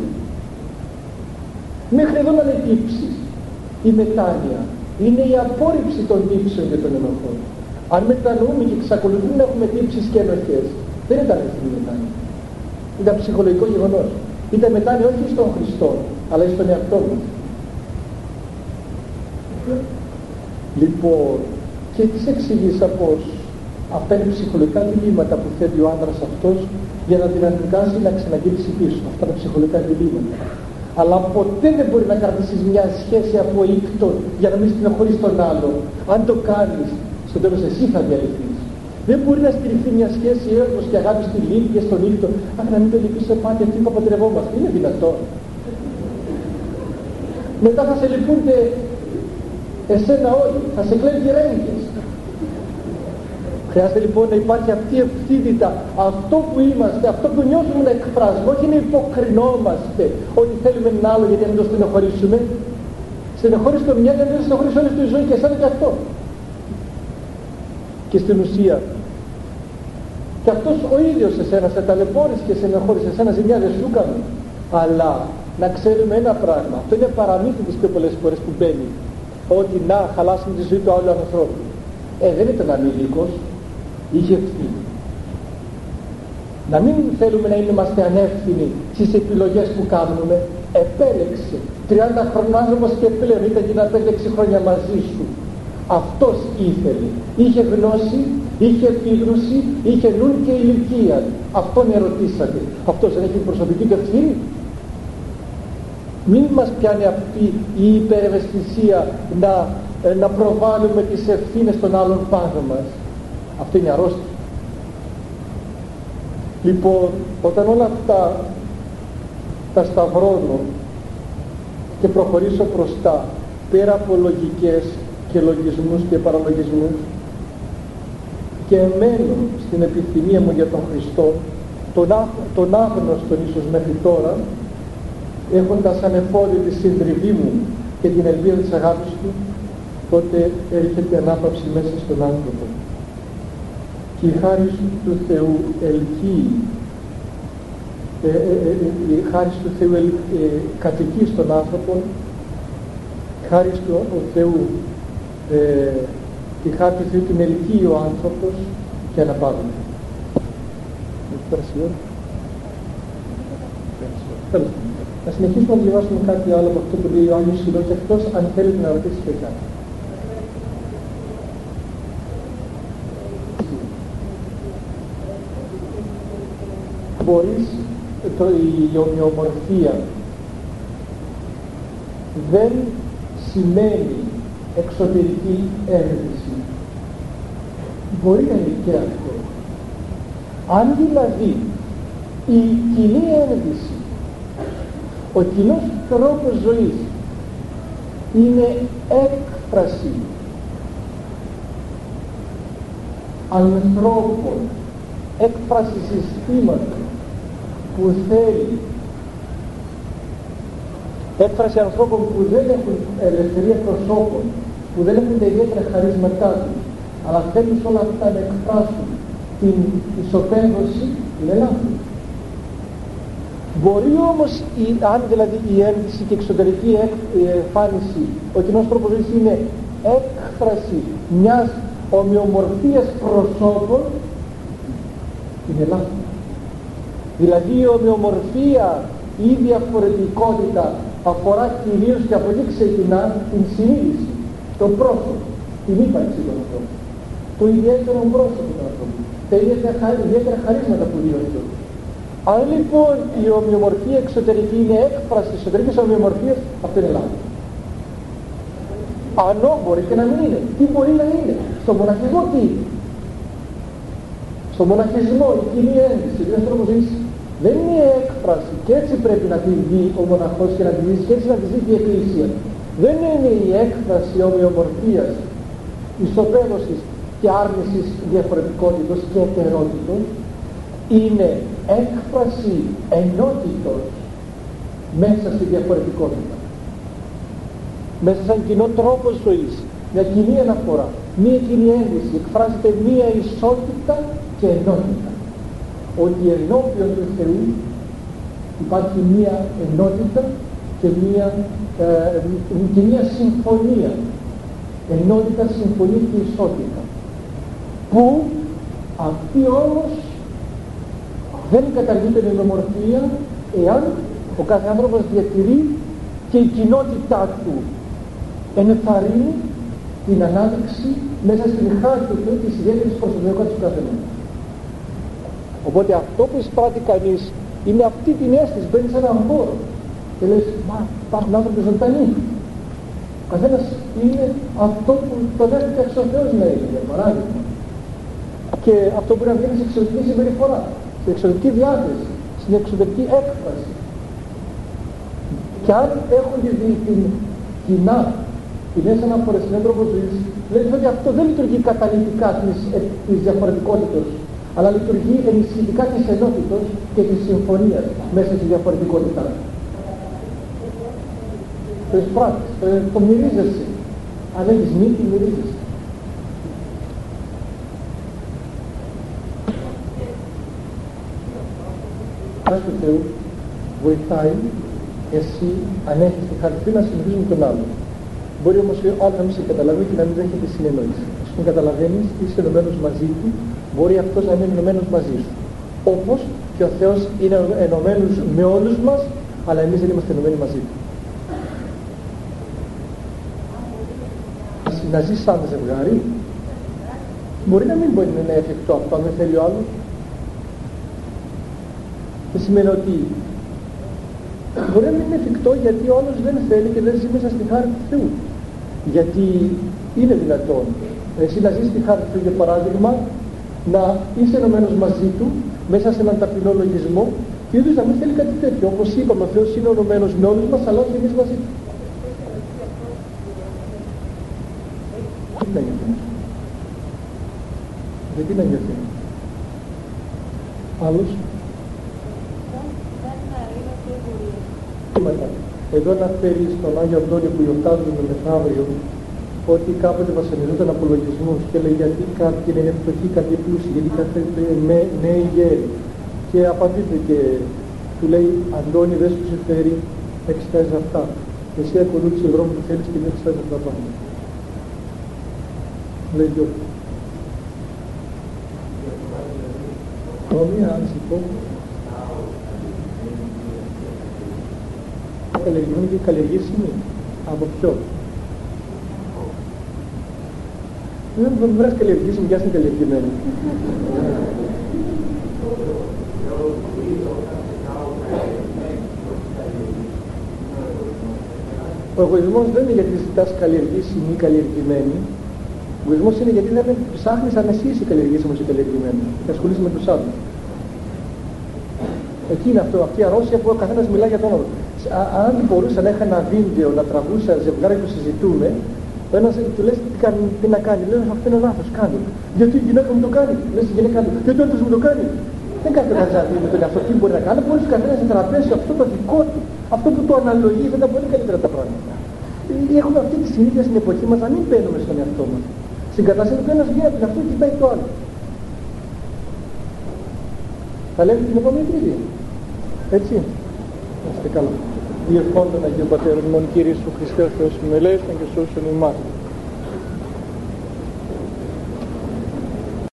Μέχρι εδώ να είναι τύψεις. Η μετάνοια είναι η απόρριψη των τύψεων και των ενοχών. Αν μετανοούμε και εξακολουθούμε να έχουμε τύψεις και ενοχές, δεν ήταν η μετάνοια. Ήταν ψυχολογικό γεγονός. Ήταν μετάνοια όχι στον Χριστό, αλλά στον εαυτό μας. Λοιπόν, και της εξηγήσα πως αυτά είναι ψυχολογικά διλήμματα που θέτει ο άντρας αυτός για να την αναγκάσει να ξαναγυρίσει πίσω. Αυτά τα ψυχολογικά διλήμματα. Αλλά ποτέ δεν μπορεί να κρατήσεις μια σχέση από οίκτο για να μην στενοχωρείς τον άλλον. Αν το κάνεις, στο τέλος εσύ θα διαλυθείς. Δεν μπορεί να στηριχθεί μια σχέση έρωτος και αγάπη στη λύπη και στον οίκτο. Αν να μην το λυπείς σε πάτη αυτή που απαντρευόμαστε. Είναι δυνατόν? Μετά θα σε λυπούνται εσένα όλοι, θα σε κλέβει ρέγγες. Χρειάζεται λοιπόν να υπάρχει αυτή η ευθύτητα, αυτό που είμαστε, αυτό που νιώθουμε να εκφράζουμε, όχι να υποκρινόμαστε ότι θέλουμε ένα άλλο γιατί να το στενοχωρήσουμε. Στενοχωρείς το μια γιατί δεν στενοχωρείς όλη τη ζωή και εσένα και αυτό. Και στην ουσία, και αυτός ο ίδιος εσένα σε ταλαιπώρησε και σε στενοχώρησε, εσένα ζημιά δεν σου έκανε. Αλλά να ξέρουμε ένα πράγμα, αυτό είναι παραμύθι τις πιο πολλές φορές που μπαίνει, ότι να χαλάσουμε τη ζωή του άλλου ανθρώπου. Ε, δεν ήταν ανήλικος, είχε ευθύνη. Να μην θέλουμε να είμαστε ανεύθυνοι στις επιλογές που κάνουμε. Επέλεξε τριάντα χρονών άνθρωπος και πλέον ήταν και να πέντε έξι χρόνια μαζί σου. Αυτός ήθελε. Είχε γνώση, είχε επίγνωση, είχε νου και ηλικία. Αυτόν ερωτήσατε. Αυτός δεν έχει προσωπική του ευθύνη? Μην μας πιάνει αυτή η υπερευαισθησία να, να προβάλλουμε τις ευθύνες των άλλων πάνω μας. Αυτό είναι αρρώστια. Λοιπόν, όταν όλα αυτά τα σταυρώνω και προχωρήσω μπροστά, πέρα από λογικές και λογισμούς και παραλογισμούς, και μένω στην επιθυμία μου για τον Χριστό, τον, ά, τον άγνωστον ίσως μέχρι τώρα, έχοντας ανεφόδιο τη συντριβή μου και την ελπίδα της αγάπης του, τότε έρχεται ανάπαυση μέσα στον άνθρωπο. Και η χάρις του Θεού ελκύει, ε, ε, ε, η χάρις του Θεού ελ, ε, κατοικεί στον άνθρωπο, η χάρις του ο Θεού, ε, η χάρη του Θεού την ελκύει ο άνθρωπος και αναπαύει. Να συνεχίσουμε να διαβάσουμε κάτι άλλο από αυτό που λέει ο Άγιος Ιλώ, και αυτός αν θέλετε να ρωτήσει και κάτι. Μπορείς, το, η ομοιομορφία δεν σημαίνει εξωτερική ένδυση. Μπορεί να είναι και αυτό. Αν δηλαδή η κοινή ένδυση, ο κοινός τρόπος ζωής είναι έκφραση ανθρώπων, έκφραση συστήματος που θέλει, έκφραση ανθρώπων που δεν έχουν ελευθερία προσώπων, που δεν έχουν τα ιδιαίτερα χαρίσματά τους, αλλά θέλουν όλα αυτά να εκφράσουν την ισοπαίδωση, είναι λάθος. Μπορεί όμως, η, αν δηλαδή η ένδυση και η εξωτερική εμφάνιση, ο κοινός τρόπος ζωής είναι έκφραση μιας ομοιομορφίας προσώπων, είναι λάθος. Δηλαδή η ομοιομορφία ή η διαφορετικότητα αφορά κυρίως, και από εκεί ξεκινά, την συνείδηση, τον πρόσωπο, την ύπαρξη των ανθρώπων, το ιδιαίτερο πρόσωπο των ανθρώπων, τα ιδιαίτερα χαρίσματα που διορθούν. Αν λοιπόν η ομοιομορφία εξωτερική είναι έκφραση εσωτερικής ομοιομορφίας, αυτό είναι λάθος. Ανώ μπορεί και να μην είναι. Τι μπορεί να είναι? Στο μοναχισμό τι είναι? Στο μοναχισμό η κοινή ένδυση, ο τρόπος ζωής δεν είναι έκφραση, και έτσι πρέπει να την δει ο μοναχός και να τη ζήσει, και έτσι να τη ζήσει η Εκκλησία. Δεν είναι η έκφραση ομοιομορφίας, ισοπαίδωσης και άρνησης διαφορετικότητος και ετερότητος. Είναι έκφραση ενότητος μέσα στη διαφορετικότητα. Μέσα σαν κοινό τρόπο ζωής, μια κοινή αναφορά, μια κοινή ένδυση, εκφράζεται μια ισότητα και ενότητα. Ότι ενώπιον του Θεού υπάρχει μια ενότητα και μια, ε, και μια συμφωνία. Ενότητα, συμφωνία και ισότητα. Που αυτή όμως δεν καταργείται η ομοιομορφία εάν ο κάθε άνθρωπος διατηρεί και η κοινότητά του ενθαρρύνει την ανάδειξη μέσα στην χάρη του Θεού της ιδιαίτερης προσωπικότητας του καθενός. Οπότε αυτό που εισπράττει κανείς είναι αυτή την αίσθηση, μπαίνει σε έναν χώρο και λες, μα υπάρχουν άνθρωποι ζωντανοί. Ο καθένας είναι αυτό που το δέχεται ο Θεός να είναι, για παράδειγμα. Και αυτό μπορεί να βγαίνει σε εξωτερική συμπεριφορά, στην εξωτερική διάθεση, στην εξωτερική έκφραση. Και αν έχουν την, την κοινά, κοινές αναφορές στην τρόπο ζωής, λέει ότι αυτό δεν λειτουργεί καταλυτικά της, της διαφορετικότητας, αλλά λειτουργεί ενισχυτικά της ενότητος και της συμφωνίας μέσα στη διαφορετικότητά. Το εισπράττεις, το, το μυρίζεσαι. Αν έχεις μύτη, μυρίζεσαι. Χάρη του Θεού βοηθάει εσύ, αν έχεις τη χάρη να συνεχίσεις με τον άλλον. Μπορεί όμως ο άλλος να μην σε καταλαβεί και να μην δέχεται συνεννόηση. Ας πούμε καταλαβαίνεις, είσαι ενωμένος μαζί του, μπορεί αυτός να είναι ενωμένος μαζί σου. όπως και ο Θεός είναι ενωμένος με όλους μας, αλλά εμείς δεν είμαστε ενωμένοι μαζί του. Να ζεις σαν ζευγάρι, μπορεί να μην μπορεί να είναι εφικτό αυτό αν δεν θέλει ο άλλος. Δεν σημαίνει ότι μπορεί να μην είναι εφικτό γιατί ο άλλος δεν θέλει και δεν ζει μέσα στη χάρη του Θεού. Γιατί είναι δυνατόν εσύ να ζεις στη χάρη του, για παράδειγμα, να είσαι ενωμένος μαζί του μέσα σε έναν ταπεινό λογισμό και ίσως να μην θέλει κάτι τέτοιο. Όπως είπαμε, ο Θεός είναι ενωμένος με όλους μας, αλλά όχι εμείς μαζί του. Τι να νιώθει. Γιατί να νιώθει. Άλλος. Εδώ να φέρει στον Άγιο Αντώνιο που γιορτάζουμε μεθαύριο ότι κάποτε βασανιζόταν απολογισμούς και λέει γιατί κάποιοι είναι φτωχοί, κάποιοι πλούσιοι, γιατί κάποιοι είναι νέοι γέροι. Και απαντείται και του λέει Αντώνη, δεν σου συμφέρει να εξετάζεις αυτά. Εσύ ακολούθησε τον δρόμο που θέλεις και δεν εξετάζεις αυτά τα πράγματα. Λέει δυο. Μία αν πω καλλιεργημένη και καλλιεργήσιμη. Από ποιο? Δεν θα βρεις καλλιεργήσιμη και ας είναι καλλιεργημένη. Ο εγωισμός δεν είναι γιατί ζητάς καλλιεργήσιμη ή καλλιεργημένη. Ο εγωισμός είναι γιατί δεν ψάχνεις αν εσύ είσαι καλλιεργήσιμος ή καλλιεργημένη και ασχολείσαι με τους άλλους. Εκεί είναι αυτό, αυτή η αρρώστια που ο καθένας μιλάει για τον άλλο. Αν μπορούσα να είχα ένα βίντεο να τραβούσα ζευγάρι που συζητούμε, ο ένας του λες τι, κάνει, τι να κάνει, λέει αυτό είναι λάθος, κάνει. Γιατί η γυναίκα μου το κάνει, λες η γυναίκα του, γιατί ο άντρας μου το κάνει. Δεν κάνει το κανένα με τον εαυτό, τι μπορεί να κάνει, μπορεί ο καθένας να τραπέσει αυτό το δικό του, αυτό που το αναλογεί, δεν τα μπορεί καλύτερα τα πράγματα. Έχουμε αυτή τη συνήθεια στην εποχή μας να μην μπαίνουμε στον εαυτό μας. Στην κατάσταση που ένας βγαίνει από αυτό και κοιτάει το άλλο. Θα λέμε την επόμενη Τρίτη. Έτσι. Να είστε καλά. Διευχών των Αγίων Πατέρων ημών Κύριε Ιησού Χριστέ ο Θεός ημών ελέησον και σώσον ημάς.